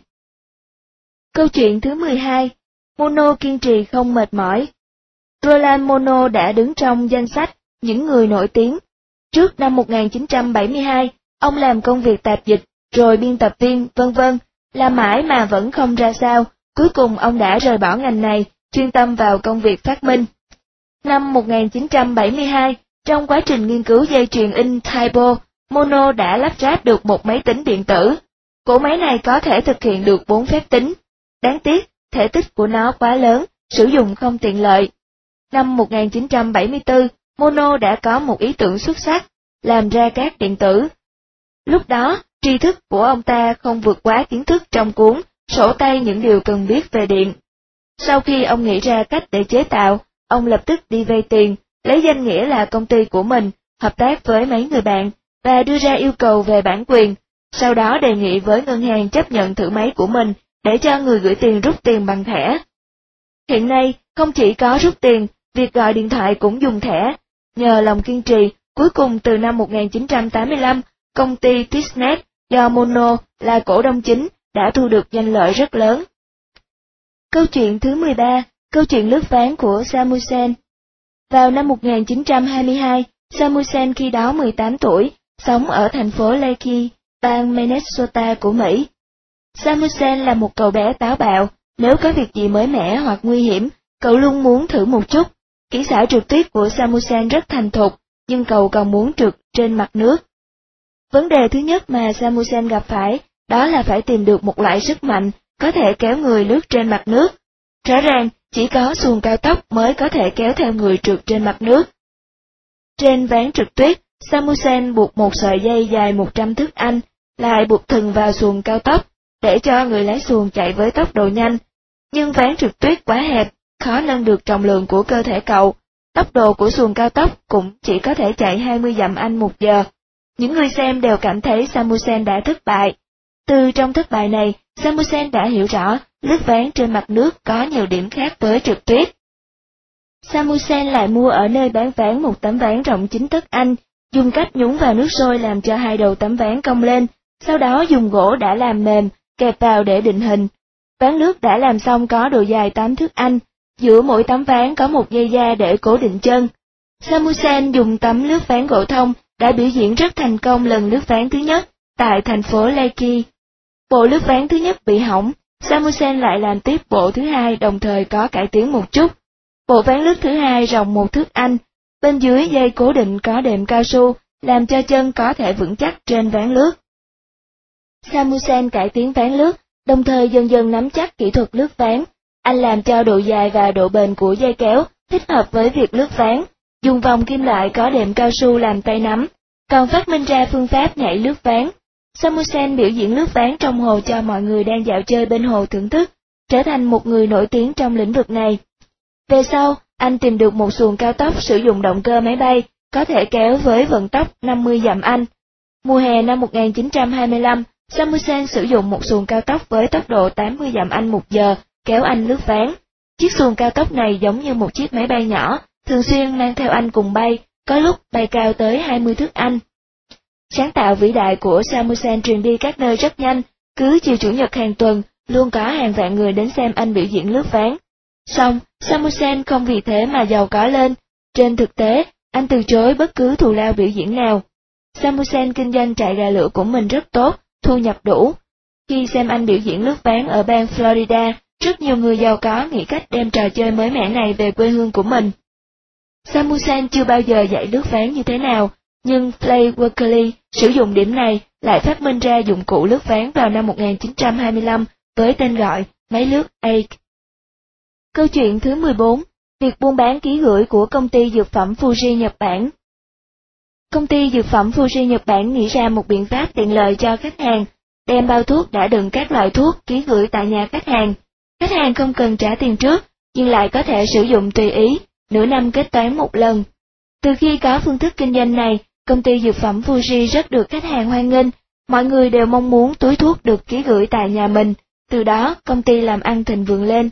Câu chuyện thứ 12, Monod kiên trì không mệt mỏi. Roland Monod đã đứng trong danh sách những người nổi tiếng. Trước năm 1972, ông làm công việc tạp dịch, rồi biên tập viên, vân vân, làm mãi mà vẫn không ra sao, cuối cùng ông đã rời bỏ ngành này, chuyên tâm vào công việc phát minh. Năm 1972, trong quá trình nghiên cứu dây chuyền in Typo, Monod đã lắp ráp được một máy tính điện tử. Cỗ máy này có thể thực hiện được 4 phép tính. Đáng tiếc, thể tích của nó quá lớn, sử dụng không tiện lợi. Năm 1974, Monod đã có một ý tưởng xuất sắc, làm ra cát điện tử. Lúc đó, tri thức của ông ta không vượt quá kiến thức trong cuốn Sổ tay những điều cần biết về điện. Sau khi ông nghĩ ra cách để chế tạo, ông lập tức đi vay tiền, lấy danh nghĩa là công ty của mình, hợp tác với mấy người bạn, và đưa ra yêu cầu về bản quyền, sau đó đề nghị với ngân hàng chấp nhận thử máy của mình để cho người gửi tiền rút tiền bằng thẻ. Hiện nay, không chỉ có rút tiền, việc gọi điện thoại cũng dùng thẻ. Nhờ lòng kiên trì, cuối cùng từ năm 1985, công ty Tisnet do Monod là cổ đông chính đã thu được danh lợi rất lớn. Câu chuyện thứ 13, câu chuyện lướt ván của Samuelson. Vào năm 1922, Samuelson khi đó 18 tuổi, sống ở thành phố Lakey, bang Minnesota của Mỹ. Samuelson là một cậu bé táo bạo, nếu có việc gì mới mẻ hoặc nguy hiểm, cậu luôn muốn thử một chút. Kỹ xảo trượt tuyết của Samuelson rất thành thục, nhưng cậu còn muốn trượt trên mặt nước. Vấn đề thứ nhất mà Samuelson gặp phải, đó là phải tìm được một loại sức mạnh có thể kéo người lướt trên mặt nước. Rõ ràng, chỉ có xuồng cao tốc mới có thể kéo theo người trượt trên mặt nước. Trên ván trượt tuyết, Samuelson buộc một sợi dây dài 100 thước Anh, lại buộc thừng vào xuồng cao tốc, để cho người lái xuồng chạy với tốc độ nhanh. Nhưng ván trượt tuyết quá hẹp, khó nâng được trọng lượng của cơ thể cậu. Tốc độ của xuồng cao tốc cũng chỉ có thể chạy 20 dặm Anh một giờ. Những người xem đều cảm thấy Samuelson đã thất bại. Từ trong thất bại này, Samuelson đã hiểu rõ lướt ván trên mặt nước có nhiều điểm khác với trượt tuyết. Samuelson lại mua ở nơi bán ván một tấm ván rộng 9 tấc Anh, dùng cách nhúng vào nước sôi làm cho hai đầu tấm ván cong lên, sau đó dùng gỗ đã làm mềm, kẹp vào để định hình. Ván lướt đã làm xong có độ dài 8 thước Anh, giữa mỗi tấm ván có một dây da để cố định chân. Samuelsen dùng tấm lướt ván gỗ thông đã biểu diễn rất thành công lần lướt ván thứ nhất tại thành phố Lecky. Bộ lướt ván thứ nhất bị hỏng, Samuelsen lại làm tiếp bộ thứ hai đồng thời có cải tiến một chút. Bộ ván lướt thứ hai rộng 1 thước Anh, bên dưới dây cố định có đệm cao su, làm cho chân có thể vững chắc trên ván lướt. Samuelsen cải tiến ván lướt, đồng thời dần dần nắm chắc kỹ thuật lướt ván. Anh làm cho độ dài và độ bền của dây kéo thích hợp với việc lướt ván, dùng vòng kim loại có đệm cao su làm tay nắm, còn phát minh ra phương pháp nhảy lướt ván. Samuelsen biểu diễn lướt ván trong hồ cho mọi người đang dạo chơi bên hồ thưởng thức, trở thành một người nổi tiếng trong lĩnh vực này. Về sau, anh tìm được một xuồng cao tốc sử dụng động cơ máy bay, có thể kéo với vận tốc 50 dặm Anh. Mùa hè năm 1925, Samuelsen sử dụng một xuồng cao tốc với tốc độ 80 dặm Anh một giờ, kéo anh lướt ván. Chiếc xuồng cao tốc này giống như một chiếc máy bay nhỏ, thường xuyên mang theo anh cùng bay, có lúc bay cao tới 20 thước Anh. Sáng tạo vĩ đại của Samuelsen truyền đi các nơi rất nhanh, cứ chiều Chủ nhật hàng tuần, luôn có hàng vạn người đến xem anh biểu diễn lướt ván. Song, Samuelsen không vì thế mà giàu có lên, trên thực tế, anh từ chối bất cứ thù lao biểu diễn nào. Samuelsen kinh doanh trại gà lửa của mình rất tốt, thu nhập đủ. Khi xem anh biểu diễn lướt ván ở bang Florida, rất nhiều người giàu có nghĩ cách đem trò chơi mới mẻ này về quê hương của mình. Samuelsen chưa bao giờ dạy lướt ván như thế nào, nhưng Clay Walkerly sử dụng điểm này lại phát minh ra dụng cụ lướt ván vào năm 1925 với tên gọi máy lướt Ake. Câu chuyện thứ 14, việc buôn bán ký gửi của công ty dược phẩm Fuji Nhật Bản. Công ty dược phẩm Fuji Nhật Bản nghĩ ra một biện pháp tiện lợi cho khách hàng, đem bao thuốc đã đựng các loại thuốc ký gửi tại nhà khách hàng. Khách hàng không cần trả tiền trước, nhưng lại có thể sử dụng tùy ý, nửa năm kết toán một lần. Từ khi có phương thức kinh doanh này, công ty dược phẩm Fuji rất được khách hàng hoan nghênh, mọi người đều mong muốn túi thuốc được ký gửi tại nhà mình, từ đó công ty làm ăn thịnh vượng lên.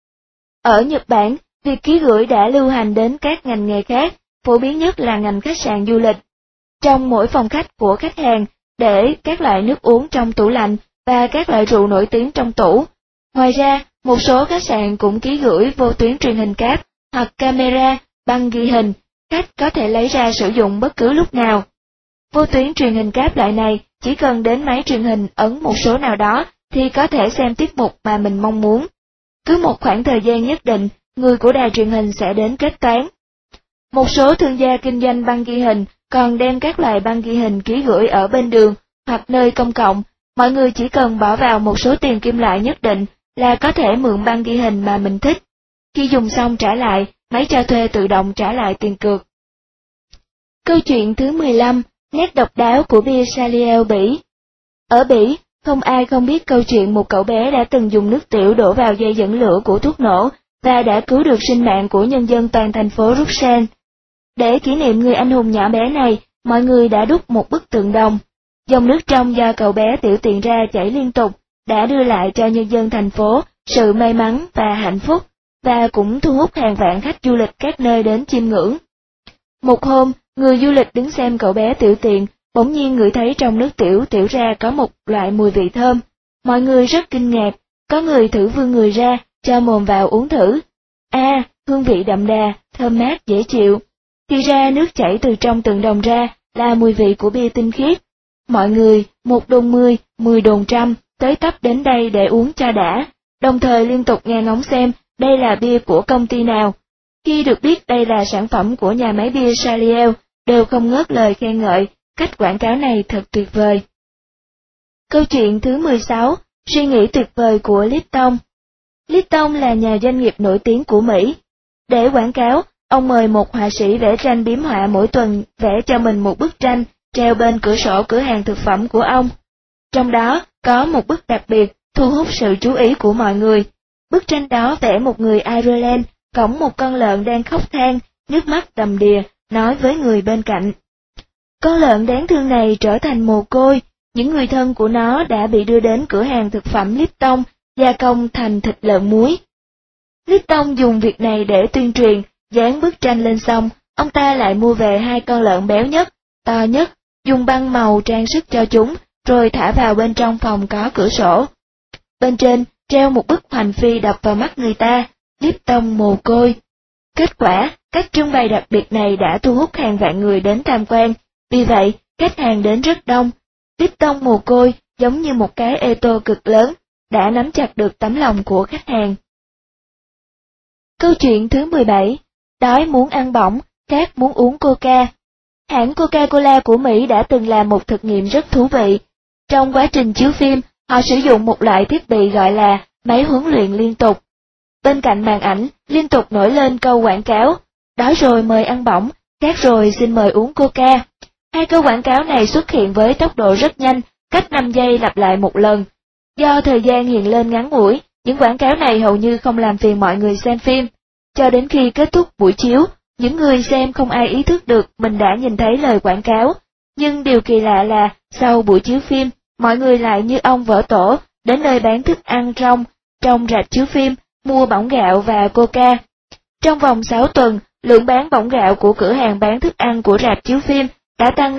Ở Nhật Bản, việc ký gửi đã lưu hành đến các ngành nghề khác, phổ biến nhất là ngành khách sạn du lịch. Trong mỗi phòng khách của khách hàng, để các loại nước uống trong tủ lạnh và các loại rượu nổi tiếng trong tủ. Ngoài ra, một số khách sạn cũng ký gửi vô tuyến truyền hình cáp hoặc camera, băng ghi hình, khách có thể lấy ra sử dụng bất cứ lúc nào. Vô tuyến truyền hình cáp loại này chỉ cần đến máy truyền hình ấn một số nào đó thì có thể xem tiết mục mà mình mong muốn. Cứ một khoảng thời gian nhất định, người của đài truyền hình sẽ đến kết toán. Một số thương gia kinh doanh băng ghi hình còn đem các loại băng ghi hình ký gửi ở bên đường hoặc nơi công cộng, mọi người chỉ cần bỏ vào một số tiền kim loại nhất định là có thể mượn băng ghi hình mà mình thích. Khi dùng xong trả lại, máy cho thuê tự động trả lại tiền cược. Câu chuyện thứ 15, nét độc đáo của bia Saliel Bỉ. Ở Bỉ, không ai không biết câu chuyện một cậu bé đã từng dùng nước tiểu đổ vào dây dẫn lửa của thuốc nổ và đã cứu được sinh mạng của nhân dân toàn thành phố Bruxelles. Để kỷ niệm người anh hùng nhỏ bé này, mọi người đã đúc một bức tượng đồng. Dòng nước trong do cậu bé tiểu tiện ra chảy liên tục, đã đưa lại cho nhân dân thành phố sự may mắn và hạnh phúc, và cũng thu hút hàng vạn khách du lịch các nơi đến chiêm ngưỡng. Một hôm, người du lịch đứng xem cậu bé tiểu tiện, bỗng nhiên ngửi thấy trong nước tiểu tiểu ra có một loại mùi vị thơm. Mọi người rất kinh ngạc, có người thử vươn người ra, cho mồm vào uống thử. Hương vị đậm đà, thơm mát dễ chịu. Thì ra nước chảy từ trong tượng đồng ra là mùi vị của bia tinh khiết. Mọi người, 1 đồn 10, 10 đồn 100, tới tấp đến đây để uống cho đã, đồng thời liên tục nghe ngóng xem đây là bia của công ty nào. Khi được biết đây là sản phẩm của nhà máy bia Saliel, đều không ngớt lời khen ngợi, cách quảng cáo này thật tuyệt vời. Câu chuyện thứ 16, suy nghĩ tuyệt vời của Lipton. Lipton là nhà doanh nghiệp nổi tiếng của Mỹ. Để quảng cáo, ông mời một họa sĩ vẽ tranh biếm họa mỗi tuần vẽ cho mình một bức tranh treo bên cửa sổ cửa hàng thực phẩm của ông. Trong đó có một bức đặc biệt thu hút sự chú ý của mọi người. Bức tranh đó vẽ một người Ireland cõng một con lợn đang khóc than, nước mắt đầm đìa, nói với người bên cạnh. Con lợn đáng thương này trở thành mồ côi, những người thân của nó đã bị đưa đến cửa hàng thực phẩm Lipton, gia công thành thịt lợn muối. Lipton dùng việc này để tuyên truyền, dán bức tranh lên xong, ông ta lại mua về 2 con lợn béo nhất, to nhất, dùng băng màu trang sức cho chúng, rồi thả vào bên trong phòng có cửa sổ. bên trên treo một bức hoành phi đập vào mắt người ta, Lipton mồ côi. Kết quả, cách trưng bày đặc biệt này đã thu hút hàng vạn người đến tham quan, vì vậy, khách hàng đến rất đông. Lipton mồ côi giống như một cái ê tô cực lớn, đã nắm chặt được tấm lòng của khách hàng. Câu chuyện thứ 17, đói muốn ăn bỏng, khát muốn uống Coca. Hãng Coca-Cola của Mỹ đã từng làm một thực nghiệm rất thú vị. Trong quá trình chiếu phim, họ sử dụng một loại thiết bị gọi là máy huấn luyện liên tục. Bên cạnh màn ảnh, liên tục nổi lên câu quảng cáo, đói rồi mời ăn bỏng, khát rồi xin mời uống Coca. Hai câu quảng cáo này xuất hiện với tốc độ rất nhanh, cách 5 giây lặp lại một lần. Do thời gian hiện lên ngắn ngủi, những quảng cáo này hầu như không làm phiền mọi người xem phim. Cho đến khi kết thúc buổi chiếu, những người xem không ai ý thức được mình đã nhìn thấy lời quảng cáo. Nhưng điều kỳ lạ là, sau buổi chiếu phim, mọi người lại như ong vỡ tổ, đến nơi bán thức ăn trong rạp chiếu phim, mua bỏng gạo và Coca. Trong vòng 6 tuần, lượng bán bỏng gạo của cửa hàng bán thức ăn của rạp chiếu phim đã tăng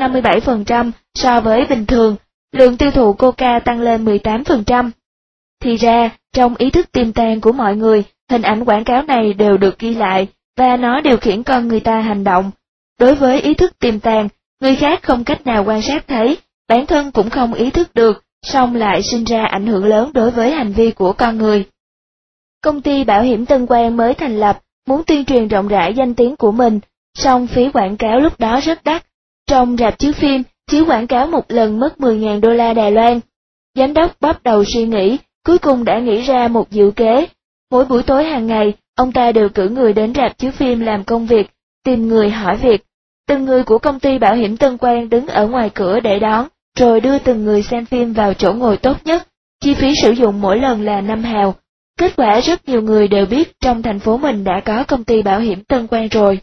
557% so với bình thường, lượng tiêu thụ Coca tăng lên 18%. Thì ra, trong ý thức tiềm tàng của mọi người, hình ảnh quảng cáo này đều được ghi lại, và nó điều khiển con người ta hành động. Đối với ý thức tiềm tàng, người khác không cách nào quan sát thấy, bản thân cũng không ý thức được, song lại sinh ra ảnh hưởng lớn đối với hành vi của con người. Công ty bảo hiểm Tân Quang mới thành lập, muốn tuyên truyền rộng rãi danh tiếng của mình, song phí quảng cáo lúc đó rất đắt. Trong rạp chiếu phim, chiếu quảng cáo một lần mất 10.000 đô la Đài Loan. Giám đốc bắt đầu suy nghĩ, cuối cùng đã nghĩ ra một diệu kế. Mỗi buổi tối hàng ngày, ông ta đều cử người đến rạp chiếu phim làm công việc, tìm người hỏi việc. Từng người của công ty bảo hiểm Tân Quang đứng ở ngoài cửa để đón, rồi đưa từng người xem phim vào chỗ ngồi tốt nhất. Chi phí sử dụng mỗi lần là 5 hào. Kết quả rất nhiều người đều biết trong thành phố mình đã có công ty bảo hiểm Tân Quang rồi.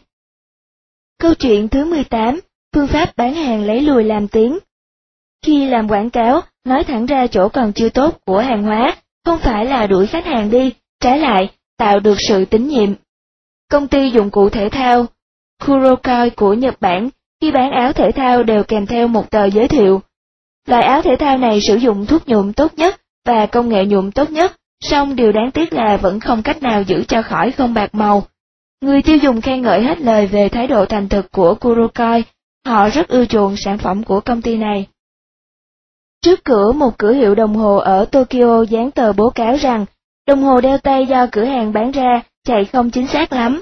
Câu chuyện thứ 18, phương pháp bán hàng lấy lùi làm tiếng. Khi làm quảng cáo, nói thẳng ra chỗ còn chưa tốt của hàng hóa, không phải là đuổi khách hàng đi, trái lại, tạo được sự tín nhiệm. Công ty dụng cụ thể thao Kurokoi của Nhật Bản, khi bán áo thể thao đều kèm theo một tờ giới thiệu. Loại áo thể thao này sử dụng thuốc nhuộm tốt nhất và công nghệ nhuộm tốt nhất, song điều đáng tiếc là vẫn không cách nào giữ cho khỏi không bạc màu. Người tiêu dùng khen ngợi hết lời về thái độ thành thực của Kurokoi, họ rất ưa chuộng sản phẩm của công ty này. Trước cửa một cửa hiệu đồng hồ ở Tokyo dán tờ bố cáo rằng, đồng hồ đeo tay do cửa hàng bán ra chạy không chính xác lắm.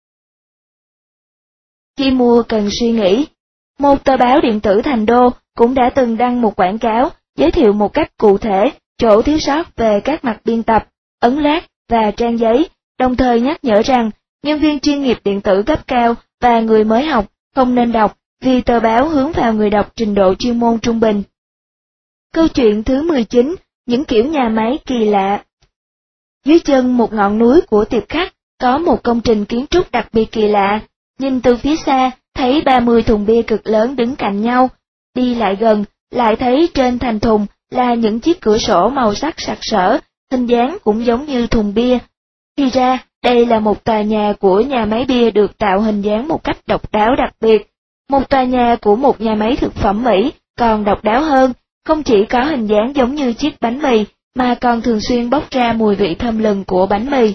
Khi mua cần suy nghĩ. Một tờ báo điện tử Thành Đô cũng đã từng đăng một quảng cáo, giới thiệu một cách cụ thể chỗ thiếu sót về các mặt biên tập, ấn lát và trang giấy, đồng thời nhắc nhở rằng nhân viên chuyên nghiệp điện tử cấp cao và người mới học không nên đọc vì tờ báo hướng vào người đọc trình độ chuyên môn trung bình. Câu chuyện thứ 19, những kiểu nhà máy kỳ lạ. Dưới chân một ngọn núi của Tiệp Khắc có một công trình kiến trúc đặc biệt kỳ lạ. Nhìn từ phía xa, thấy 30 thùng bia cực lớn đứng cạnh nhau. Đi lại gần, lại thấy trên thành thùng là những chiếc cửa sổ màu sắc sặc sỡ, hình dáng cũng giống như thùng bia. Thì ra, đây là một tòa nhà của nhà máy bia được tạo hình dáng một cách độc đáo đặc biệt. Một tòa nhà của một nhà máy thực phẩm Mỹ còn độc đáo hơn, không chỉ có hình dáng giống như chiếc bánh mì, mà còn thường xuyên bốc ra mùi vị thơm lừng của bánh mì.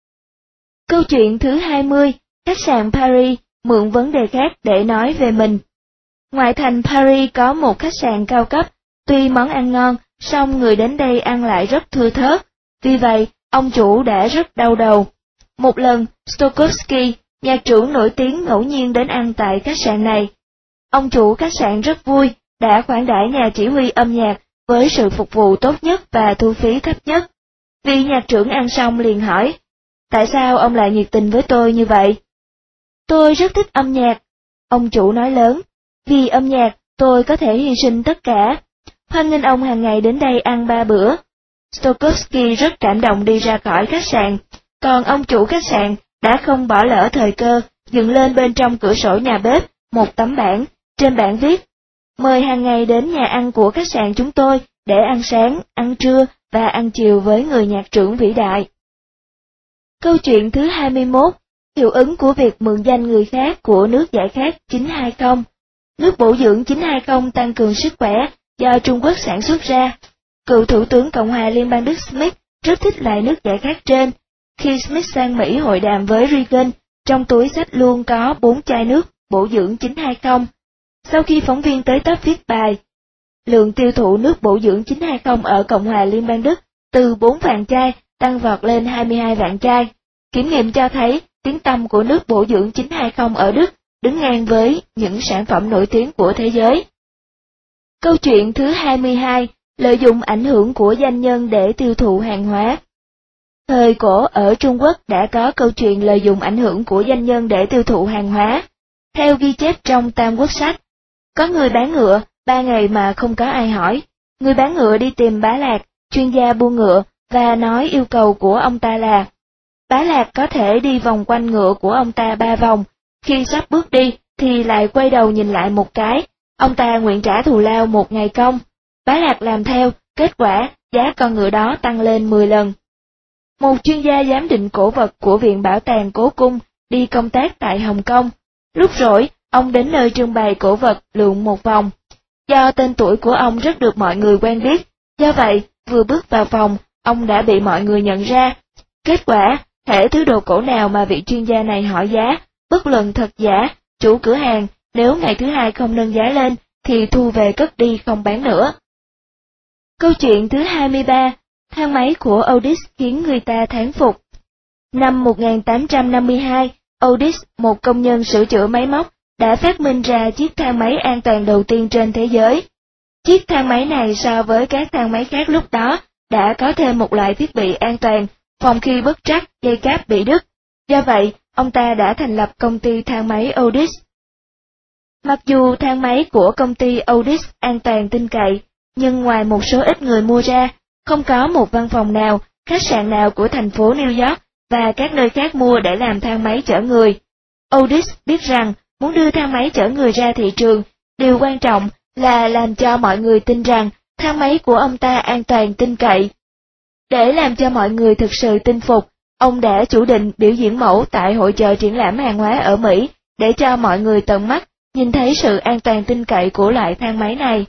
Câu chuyện thứ 20, khách sạn Paris mượn vấn đề khác để nói về mình. Ngoại thành Paris có một khách sạn cao cấp, tuy món ăn ngon, song người đến đây ăn lại rất thưa thớt, vì vậy ông chủ đã rất đau đầu. Một lần, Stokowski, nhạc trưởng nổi tiếng ngẫu nhiên đến ăn tại khách sạn này. Ông chủ khách sạn rất vui, đã khoản đãi nhà chỉ huy âm nhạc với sự phục vụ tốt nhất và thu phí thấp nhất. Vị nhạc trưởng ăn xong liền hỏi, tại sao ông lại nhiệt tình với tôi như vậy? Tôi rất thích âm nhạc, ông chủ nói lớn, vì âm nhạc tôi có thể hy sinh tất cả. Hoan nghênh ông hàng ngày đến đây ăn 3 bữa. Stokowski rất cảm động đi ra khỏi khách sạn, còn ông chủ khách sạn đã không bỏ lỡ thời cơ, dựng lên bên trong cửa sổ nhà bếp một tấm bảng, trên bảng viết, mời hàng ngày đến nhà ăn của khách sạn chúng tôi để ăn sáng, ăn trưa và ăn chiều với người nhạc trưởng vĩ đại. Câu chuyện thứ 21, hiệu ứng của việc mượn danh người khác của nước giải khát 920. Nước bổ dưỡng 920 tăng cường sức khỏe do Trung Quốc sản xuất ra. cựu Thủ tướng Cộng hòa Liên bang Đức Smith rất thích loại nước giải khát trên. Khi Smith sang Mỹ hội đàm với Reagan, trong túi xách luôn có 4 chai nước bổ dưỡng 920. Sau khi phóng viên tới tấp viết bài, lượng tiêu thụ nước bổ dưỡng 920 ở Cộng hòa Liên bang Đức từ 4 vạn chai tăng vọt lên 22 vạn chai. Kiểm nghiệm cho thấy tiếng tăm của nước bổ dưỡng 920 ở Đức đứng ngang với những sản phẩm nổi tiếng của thế giới. Câu chuyện thứ 22, lợi dụng ảnh hưởng của doanh nhân để tiêu thụ hàng hóa. Thời cổ ở Trung Quốc đã có câu chuyện lợi dụng ảnh hưởng của doanh nhân để tiêu thụ hàng hóa. Theo ghi chép trong Tam Quốc Sách, có người bán ngựa, 3 ngày mà không có ai hỏi. Người bán ngựa đi tìm Bá Lạc, chuyên gia buôn ngựa, và nói yêu cầu của ông ta là Bá Lạc có thể đi vòng quanh ngựa của ông ta 3 vòng, khi sắp bước đi thì lại quay đầu nhìn lại một cái, ông ta nguyện trả thù lao 1 ngày công. Bá Lạc làm theo, kết quả giá con ngựa đó tăng lên 10 lần. Một chuyên gia giám định cổ vật của Viện Bảo tàng Cố Cung đi công tác tại Hồng Kông. Lúc rỗi, ông đến nơi trưng bày cổ vật lượn một vòng. Do tên tuổi của ông rất được mọi người quen biết, do vậy, vừa bước vào phòng, ông đã bị mọi người nhận ra. Kết quả, hễ thứ đồ cổ nào mà vị chuyên gia này hỏi giá, bất luận thật giả, chủ cửa hàng, nếu ngày thứ hai không nâng giá lên, thì thu về cất đi không bán nữa. Câu chuyện thứ 23, thang máy của Otis khiến người ta thán phục. Năm 1852, Otis, một công nhân sửa chữa máy móc, đã phát minh ra chiếc thang máy an toàn đầu tiên trên thế giới. Chiếc thang máy này so với các thang máy khác lúc đó, đã có thêm một loại thiết bị an toàn, phòng khi bất trắc dây cáp bị đứt. Do vậy, ông ta đã thành lập công ty thang máy Otis. Mặc dù thang máy của công ty Otis an toàn tin cậy, nhưng ngoài một số ít người mua ra, không có một văn phòng nào, khách sạn nào của thành phố New York và các nơi khác mua để làm thang máy chở người. Otis biết rằng, muốn đưa thang máy chở người ra thị trường, điều quan trọng là làm cho mọi người tin rằng thang máy của ông ta an toàn tin cậy. Để làm cho mọi người thực sự tin phục, ông đã chủ định biểu diễn mẫu tại hội chợ triển lãm hàng hóa ở Mỹ, để cho mọi người tận mắt nhìn thấy sự an toàn tin cậy của loại thang máy này.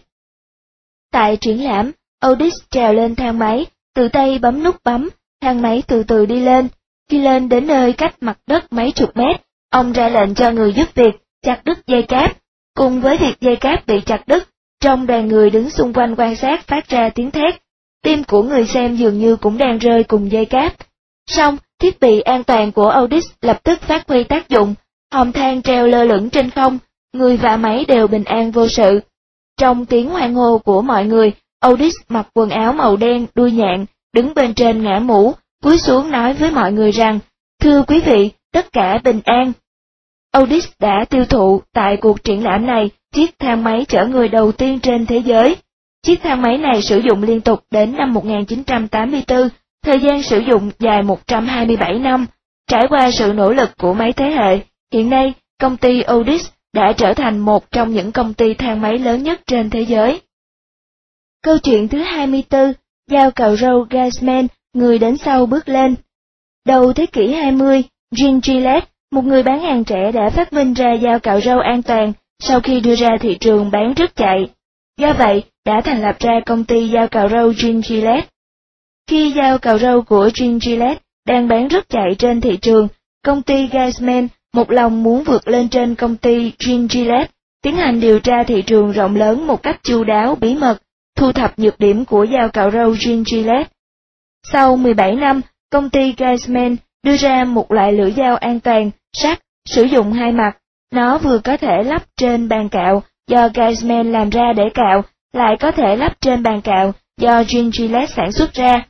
Tại triển lãm, Otis trèo lên thang máy, tự tay bấm nút bấm, thang máy từ từ đi lên. Khi lên đến nơi cách mặt đất mấy chục mét, ông ra lệnh cho người giúp việc chặt đứt dây cáp. Cùng với việc dây cáp bị chặt đứt, trong đoàn người đứng xung quanh quan sát phát ra tiếng thét. Tim của người xem dường như cũng đang rơi cùng dây cáp. Song, thiết bị an toàn của Otis lập tức phát huy tác dụng, hòm thang treo lơ lửng trên không, người và máy đều bình an vô sự. Trong tiếng hoan hô của mọi người, Otis mặc quần áo màu đen đuôi nhạn, đứng bên trên ngã mũ, cúi xuống nói với mọi người rằng, thưa quý vị, tất cả bình an. Otis đã tiêu thụ tại cuộc triển lãm này chiếc thang máy chở người đầu tiên trên thế giới. Chiếc thang máy này sử dụng liên tục đến năm 1984, thời gian sử dụng dài 127 năm. Trải qua sự nỗ lực của mấy thế hệ, hiện nay công ty Otis đã trở thành một trong những công ty thang máy lớn nhất trên thế giới. Câu chuyện thứ 24, dao cạo râu Gassman, người đến sau bước lên. Đầu thế kỷ 20, Jean Gillette, một người bán hàng trẻ đã phát minh ra dao cạo râu an toàn, sau khi đưa ra thị trường bán rất chạy. Do vậy, đã thành lập ra công ty dao cạo râu Jean Gillette. Khi dao cạo râu của Jean Gillette đang bán rất chạy trên thị trường, công ty Gassman một lòng muốn vượt lên trên công ty Jean Gillette, tiến hành điều tra thị trường rộng lớn một cách chu đáo bí mật, thu thập nhược điểm của dao cạo râu Jean Gillette. Sau 17 năm, công ty Gassman đưa ra một loại lưỡi dao an toàn, sắt, sử dụng 2 mặt. Nó vừa có thể lắp trên bàn cạo do Gassman làm ra để cạo, lại có thể lắp trên bàn cạo do Jean Gillette sản xuất ra.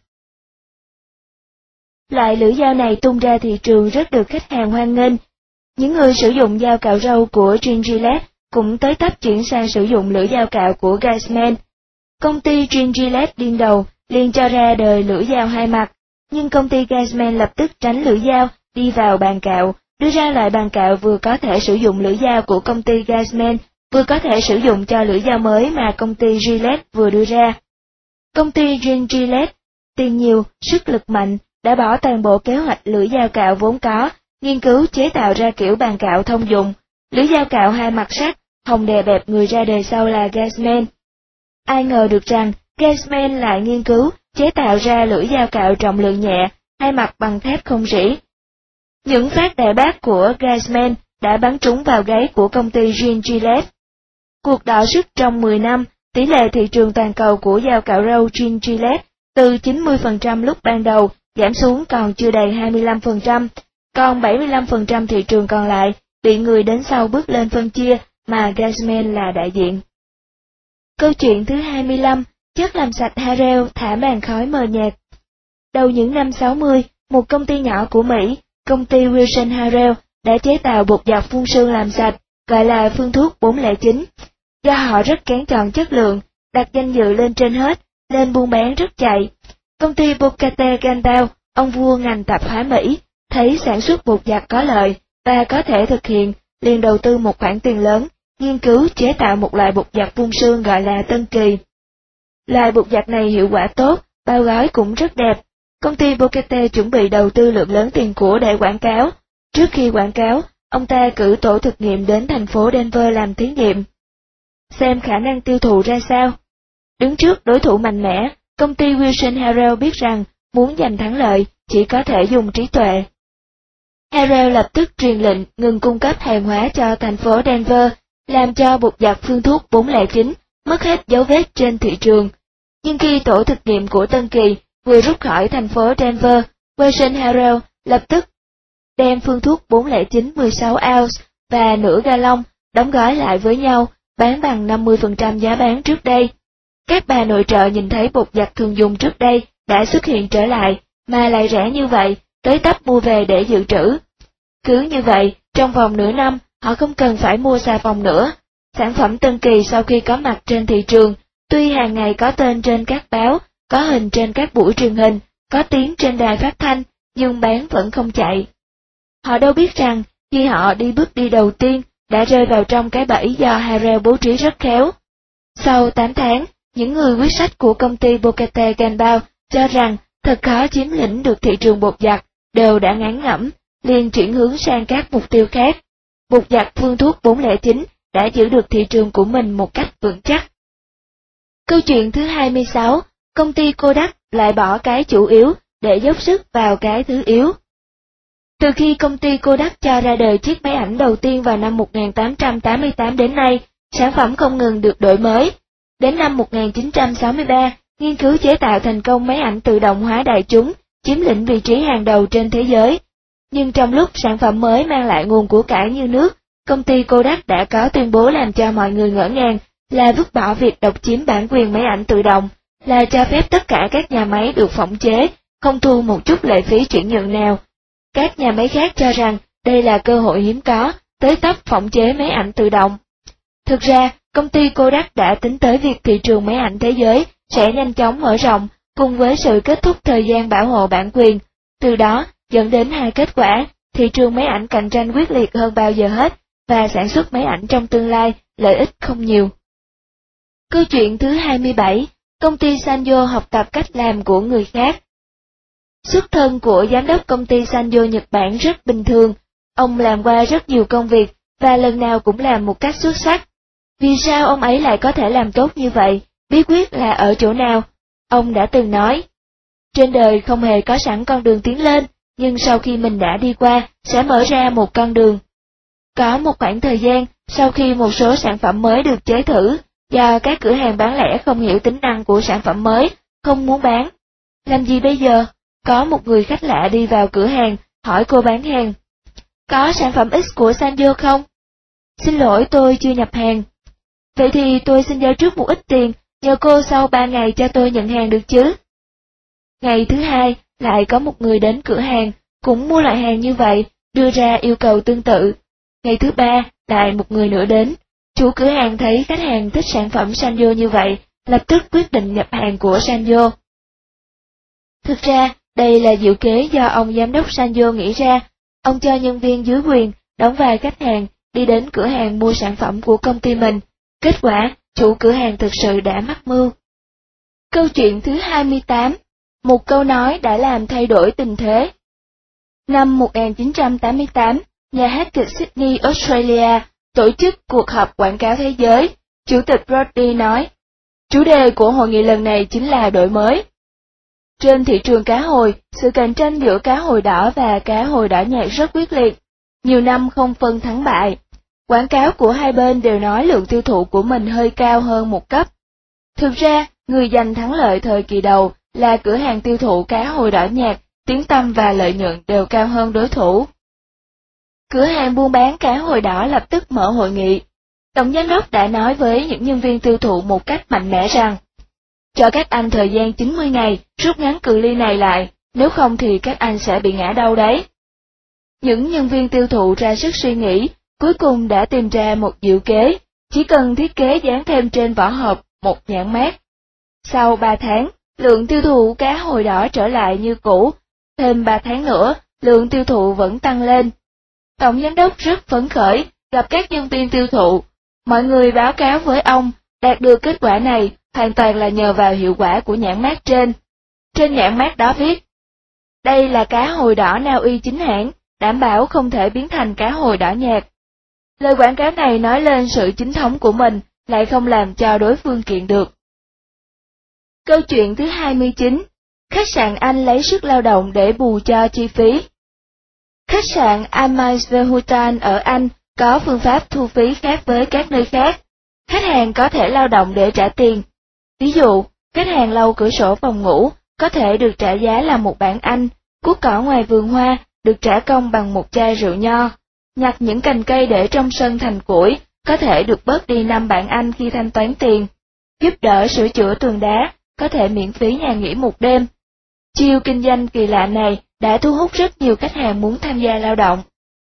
Loại lưỡi dao này tung ra thị trường rất được khách hàng hoan nghênh. Những người sử dụng dao cạo râu của Jean Gillette cũng tới tấp chuyển sang sử dụng lưỡi dao cạo của Gassman. Công ty Jean Gillette điên đầu liền cho ra đời lưỡi dao 2 mặt, nhưng công ty Gassman lập tức tránh lưỡi dao, đi vào bàn cạo, đưa ra loại bàn cạo vừa có thể sử dụng lưỡi dao của công ty Gassman, vừa có thể sử dụng cho lưỡi dao mới mà công ty Gillette vừa đưa ra. Công ty Jean Gillette, tiền nhiều, sức lực mạnh, đã bỏ toàn bộ kế hoạch lưỡi dao cạo vốn có, nghiên cứu chế tạo ra kiểu bàn cạo thông dụng. Lưỡi dao cạo 2 mặt sắt, hòng đè bẹp người ra đời sau là Gassman. Ai ngờ được rằng, Gassman lại nghiên cứu chế tạo ra lưỡi dao cạo trọng lượng nhẹ, hai mặt bằng thép không rỉ. Những phát đại bác của Gassman đã bắn trúng vào gáy của công ty Jean Gillette. Cuộc đọ sức trong 10 năm, tỷ lệ thị trường toàn cầu của dao cạo râu Jean Gillette từ 90% lúc ban đầu giảm xuống còn chưa đầy 25%, còn 75% thị trường còn lại bị người đến sau bước lên phân chia mà Gassman là đại diện. Câu chuyện thứ 25, chất làm sạch Harel thả màn khói mờ nhạt. Đầu những năm 60, một công ty nhỏ của Mỹ, công ty Wilson Harel, đã chế tạo bột giặt phun sương làm sạch, gọi là phương thuốc 409. Do họ rất kén chọn chất lượng, đặt danh dự lên trên hết, nên buôn bán rất chạy. Công ty Bocate Gandao, ông vua ngành tạp hóa Mỹ, thấy sản xuất bột giặt có lợi và có thể thực hiện, liền đầu tư một khoản tiền lớn, nghiên cứu chế tạo một loại bột giặt phun sương gọi là Tân Kỳ. Loại bột giặt này hiệu quả tốt, bao gói cũng rất đẹp. Công ty Bocate chuẩn bị đầu tư lượng lớn tiền của để quảng cáo. Trước khi quảng cáo, ông ta cử tổ thực nghiệm đến thành phố Denver làm thí nghiệm, xem khả năng tiêu thụ ra sao. Đứng trước đối thủ mạnh mẽ, công ty Wilson Harel biết rằng muốn giành thắng lợi chỉ có thể dùng trí tuệ. Harel lập tức truyền lệnh ngừng cung cấp hàng hóa cho thành phố Denver, làm cho bột giặt phương thuốc 409 mất hết dấu vết trên thị trường. Nhưng khi tổ thực nghiệm của Tân Kỳ vừa rút khỏi thành phố Denver, Wilson Harel lập tức đem phương thuốc 409 16 ounce và nửa gallon đóng gói lại với nhau, bán bằng 50% giá bán trước đây. Các bà nội trợ nhìn thấy bột giặt thường dùng trước đây đã xuất hiện trở lại, mà lại rẻ như vậy, tới tấp mua về để dự trữ. Cứ như vậy, trong vòng nửa năm, họ không cần phải mua xà phòng nữa. Sản phẩm Tân Kỳ sau khi có mặt trên thị trường, tuy hàng ngày có tên trên các báo, có hình trên các buổi truyền hình, có tiếng trên đài phát thanh, nhưng bán vẫn không chạy. Họ đâu biết rằng, khi họ đi bước đi đầu tiên, đã rơi vào trong cái bẫy do Harel bố trí rất khéo. Sau 8 tháng, những người quyết sách của công ty Bocate Gandao cho rằng thật khó chiếm lĩnh được thị trường bột giặt, đều đã ngán ngẩm, liền chuyển hướng sang các mục tiêu khác. Bột giặt phương thuốc 409 đã giữ được thị trường của mình một cách vững chắc. Câu chuyện thứ 26, công ty Kodak lại bỏ cái chủ yếu để dốc sức vào cái thứ yếu. Từ khi công ty Kodak cho ra đời chiếc máy ảnh đầu tiên vào năm 1888 đến nay, sản phẩm không ngừng được đổi mới. Đến năm 1963, nghiên cứu chế tạo thành công máy ảnh tự động hóa đại chúng, chiếm lĩnh vị trí hàng đầu trên thế giới. Nhưng trong lúc sản phẩm mới mang lại nguồn của cải như nước, công ty Kodak đã có tuyên bố làm cho mọi người ngỡ ngàng, là vứt bỏ việc độc chiếm bản quyền máy ảnh tự động, là cho phép tất cả các nhà máy được phỏng chế, không thu một chút lệ phí chuyển nhượng nào. Các nhà máy khác cho rằng đây là cơ hội hiếm có, tới tấp phỏng chế máy ảnh tự động. Thực ra, công ty Kodak đã tính tới việc thị trường máy ảnh thế giới sẽ nhanh chóng mở rộng, cùng với sự kết thúc thời gian bảo hộ bản quyền. Từ đó, dẫn đến hai kết quả, thị trường máy ảnh cạnh tranh quyết liệt hơn bao giờ hết, và sản xuất máy ảnh trong tương lai, lợi ích không nhiều. Câu chuyện thứ 27, công ty Sanyo học tập cách làm của người khác. Xuất thân của giám đốc công ty Sanyo Nhật Bản rất bình thường, ông làm qua rất nhiều công việc, và lần nào cũng làm một cách xuất sắc. Vì sao ông ấy lại có thể làm tốt như vậy, bí quyết là ở chỗ nào? Ông đã từng nói, trên đời không hề có sẵn con đường tiến lên, nhưng sau khi mình đã đi qua, sẽ mở ra một con đường. Có một khoảng thời gian, sau khi một số sản phẩm mới được chế thử, do các cửa hàng bán lẻ không hiểu tính năng của sản phẩm mới, không muốn bán. Làm gì bây giờ? Có một người khách lạ đi vào cửa hàng, hỏi cô bán hàng. Có sản phẩm X của Sanyo không? Xin lỗi, tôi chưa nhập hàng. Vậy thì tôi xin giao trước một ít tiền, nhờ cô sau 3 ngày cho tôi nhận hàng được chứ? Ngày thứ hai, lại có một người đến cửa hàng, cũng mua loại hàng như vậy, đưa ra yêu cầu tương tự. Ngày thứ ba, lại một người nữa đến. Chủ cửa hàng thấy khách hàng thích sản phẩm Sanyo như vậy, lập tức quyết định nhập hàng của Sanyo. Thực ra, đây là diệu kế do ông giám đốc Sanyo nghĩ ra. Ông cho nhân viên dưới quyền, đóng vai khách hàng, đi đến cửa hàng mua sản phẩm của công ty mình. Kết quả, chủ cửa hàng thực sự đã mắc mưu. Câu chuyện thứ 28, một câu nói đã làm thay đổi tình thế. Năm 1988, nhà hát kịch Sydney, Australia, tổ chức cuộc họp quảng cáo thế giới. Chủ tịch Brody nói, Chủ đề của hội nghị lần này chính là đổi mới. Trên thị trường cá hồi, sự cạnh tranh giữa cá hồi đỏ và cá hồi đỏ nhạt rất quyết liệt, nhiều năm không phân thắng bại. Quảng cáo của hai bên đều nói lượng tiêu thụ của mình hơi cao hơn một cấp. Thực ra, người giành thắng lợi thời kỳ đầu là cửa hàng tiêu thụ cá hồi đỏ nhạt, tiếng tăm và lợi nhuận đều cao hơn đối thủ. Cửa hàng buôn bán cá hồi đỏ lập tức mở hội nghị. Tổng giám đốc đã nói với những nhân viên tiêu thụ một cách mạnh mẽ rằng, cho các anh thời gian 90 ngày rút ngắn cự ly này lại, nếu không thì các anh sẽ bị ngã đau đấy. Những nhân viên tiêu thụ ra sức suy nghĩ, cuối cùng đã tìm ra một diệu kế, chỉ cần thiết kế dán thêm trên vỏ hộp một nhãn mác. Sau 3 tháng, lượng tiêu thụ cá hồi đỏ trở lại như cũ, thêm 3 tháng nữa, lượng tiêu thụ vẫn tăng lên. Tổng giám đốc rất phấn khởi, gặp các nhân viên tiêu thụ. Mọi người báo cáo với ông, đạt được kết quả này hoàn toàn là nhờ vào hiệu quả của nhãn mác trên. Trên nhãn mác đó viết, đây là cá hồi đỏ Na Uy chính hãng, đảm bảo không thể biến thành cá hồi đỏ nhạt. Lời quảng cáo này nói lên sự chính thống của mình, lại không làm cho đối phương kiện được. Câu chuyện thứ 29, khách sạn Anh lấy sức lao động để bù cho chi phí. Khách sạn Amersfoort ở Anh có phương pháp thu phí khác với các nơi khác. Khách hàng có thể lao động để trả tiền. Ví dụ, khách hàng lau cửa sổ phòng ngủ có thể được trả giá là 1 bảng Anh, cuốc cỏ ngoài vườn hoa được trả công bằng 1 chai rượu nho, nhặt những cành cây để trong sân thành củi có thể được bớt đi 5 bảng Anh khi thanh toán tiền, giúp đỡ sửa chữa tường đá có thể miễn phí nhà nghỉ 1 đêm. Chiêu kinh doanh kỳ lạ này đã thu hút rất nhiều khách hàng muốn tham gia lao động.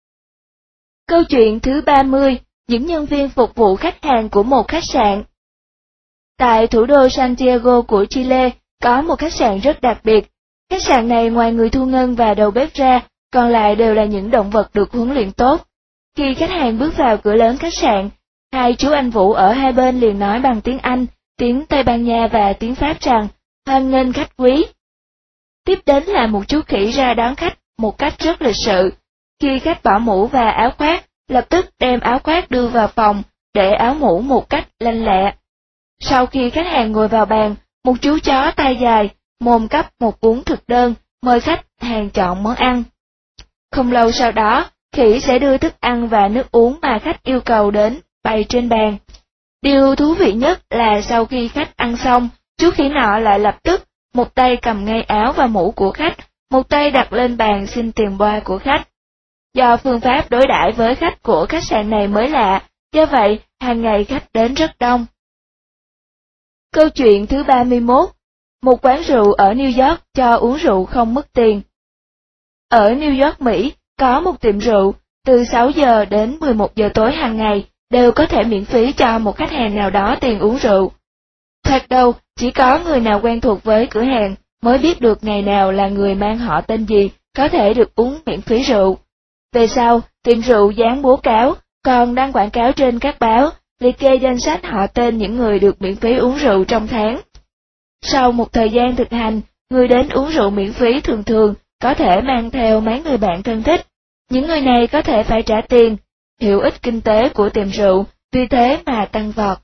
Câu chuyện thứ 30, những nhân viên phục vụ khách hàng của một khách sạn. Tại thủ đô Santiago của Chile, có một khách sạn rất đặc biệt. Khách sạn này ngoài người thu ngân và đầu bếp ra, còn lại đều là những động vật được huấn luyện tốt. Khi khách hàng bước vào cửa lớn khách sạn, 2 chú anh Vũ ở hai bên liền nói bằng tiếng Anh, tiếng Tây Ban Nha và tiếng Pháp rằng, hoan nghênh khách quý. Tiếp đến là một chú khỉ ra đón khách một cách rất lịch sự. Khi khách bỏ mũ và áo khoác, lập tức đem áo khoác đưa vào phòng, để áo mũ một cách lanh lẹ. Sau khi khách hàng ngồi vào bàn, một chú chó tai dài, mồm cấp một cuốn thực đơn, mời khách hàng chọn món ăn. Không lâu sau đó, khỉ sẽ đưa thức ăn và nước uống mà khách yêu cầu đến, bày trên bàn. Điều thú vị nhất là sau khi khách ăn xong, chú khỉ nọ lại lập tức, một tay cầm ngay áo và mũ của khách, một tay đặt lên bàn xin tiền boa của khách. Do phương pháp đối đãi với khách của khách sạn này mới lạ, do vậy hàng ngày khách đến rất đông. Câu chuyện thứ 31, một quán rượu ở New York cho uống rượu không mất tiền. Ở New York, Mỹ, có một tiệm rượu, từ 6 giờ đến 11 giờ tối hàng ngày, đều có thể miễn phí cho một khách hàng nào đó tiền uống rượu. Thoạt đầu, chỉ có người nào quen thuộc với cửa hàng mới biết được ngày nào là người mang họ tên gì có thể được uống miễn phí rượu. Về sau, tiệm rượu dán bố cáo, còn đăng quảng cáo trên các báo, liệt kê danh sách họ tên những người được miễn phí uống rượu trong tháng. Sau một thời gian thực hành, người đến uống rượu miễn phí thường thường có thể mang theo mấy người bạn thân thích. Những người này có thể phải trả tiền, hiệu ích kinh tế của tiệm rượu vì thế mà tăng vọt.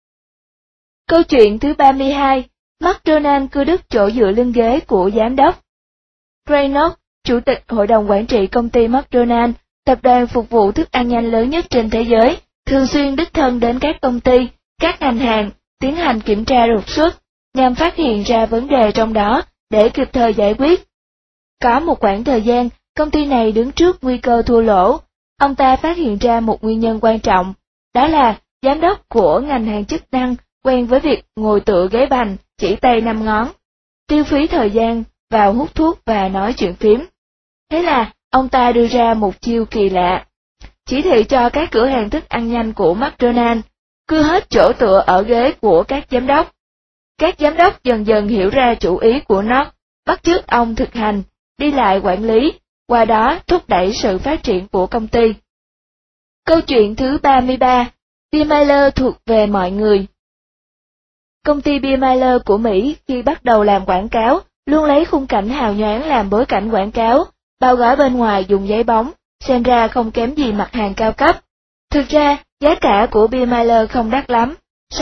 Câu chuyện thứ 32, McDonald cưa đứt chỗ dựa lưng ghế của giám đốc. Reynolds, chủ tịch hội đồng quản trị công ty McDonald, tập đoàn phục vụ thức ăn nhanh lớn nhất trên thế giới, thường xuyên đích thân đến các công ty, các ngành hàng, tiến hành kiểm tra đột xuất, nhằm phát hiện ra vấn đề trong đó để kịp thời giải quyết. Có một khoảng thời gian, công ty này đứng trước nguy cơ thua lỗ. Ông ta phát hiện ra một nguyên nhân quan trọng, đó là giám đốc của ngành hàng chức năng quen với việc ngồi tựa ghế bành, chỉ tay 5 ngón, tiêu phí thời gian vào hút thuốc và nói chuyện phím. Thế là, ông ta đưa ra một chiêu kỳ lạ, chỉ thị cho các cửa hàng thức ăn nhanh của McDonald, cưa hết chỗ tựa ở ghế của các giám đốc. Các giám đốc dần dần hiểu ra chủ ý của nó, bắt chước ông thực hành, đi lại quản lý, qua đó thúc đẩy sự phát triển của công ty. Câu chuyện thứ 33, Bia Miller thuộc về mọi người. Công ty Bia Miller của Mỹ khi bắt đầu làm quảng cáo, luôn lấy khung cảnh hào nhoáng làm bối cảnh quảng cáo, bao gói bên ngoài dùng giấy bóng, xem ra không kém gì mặt hàng cao cấp. Thực ra, giá cả của Bia Miller không đắt lắm, song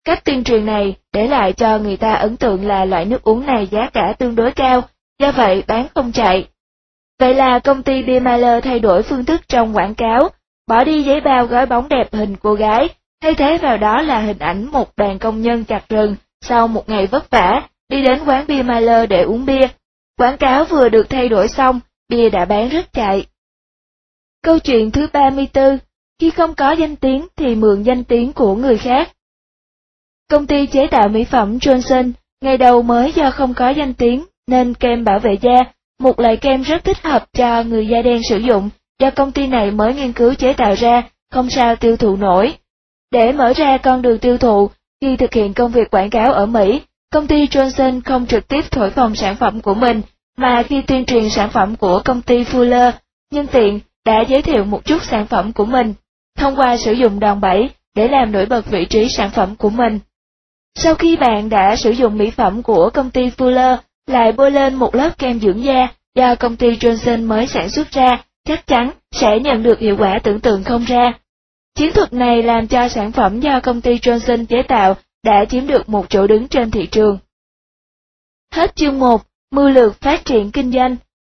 Cách tuyên truyền này để lại cho người ta ấn tượng là loại nước uống này giá cả tương đối cao, do vậy bán không chạy. Vậy là công ty bia Miller thay đổi phương thức trong quảng cáo, bỏ đi giấy bao gói bóng đẹp hình cô gái, thay thế vào đó là hình ảnh một đoàn công nhân chặt rừng sau một ngày vất vả, đi đến quán bia Miller để uống bia. Quảng cáo vừa được thay đổi xong, bia đã bán rất chạy. Câu chuyện thứ 34, khi không có danh tiếng thì mượn danh tiếng của người khác. Công ty chế tạo mỹ phẩm Johnson, ngày đầu mới do không có danh tiếng nên kem bảo vệ da, một loại kem rất thích hợp cho người da đen sử dụng, do công ty này mới nghiên cứu chế tạo ra, không sao tiêu thụ nổi. Để mở ra con đường tiêu thụ, khi thực hiện công việc quảng cáo ở Mỹ, công ty Johnson không trực tiếp thổi phồng sản phẩm của mình, mà khi tuyên truyền sản phẩm của công ty Fuller, nhân tiện đã giới thiệu một chút sản phẩm của mình, thông qua sử dụng đòn bẩy để làm nổi bật vị trí sản phẩm của mình. Sau khi bạn đã sử dụng mỹ phẩm của công ty Fuller, lại bôi lên một lớp kem dưỡng da do công ty Johnson mới sản xuất ra, chắc chắn sẽ nhận được hiệu quả tưởng tượng không ra. Chiến thuật này làm cho sản phẩm do công ty Johnson chế tạo đã chiếm được một chỗ đứng trên thị trường. Hết chương 1, mưu lược phát triển kinh doanh.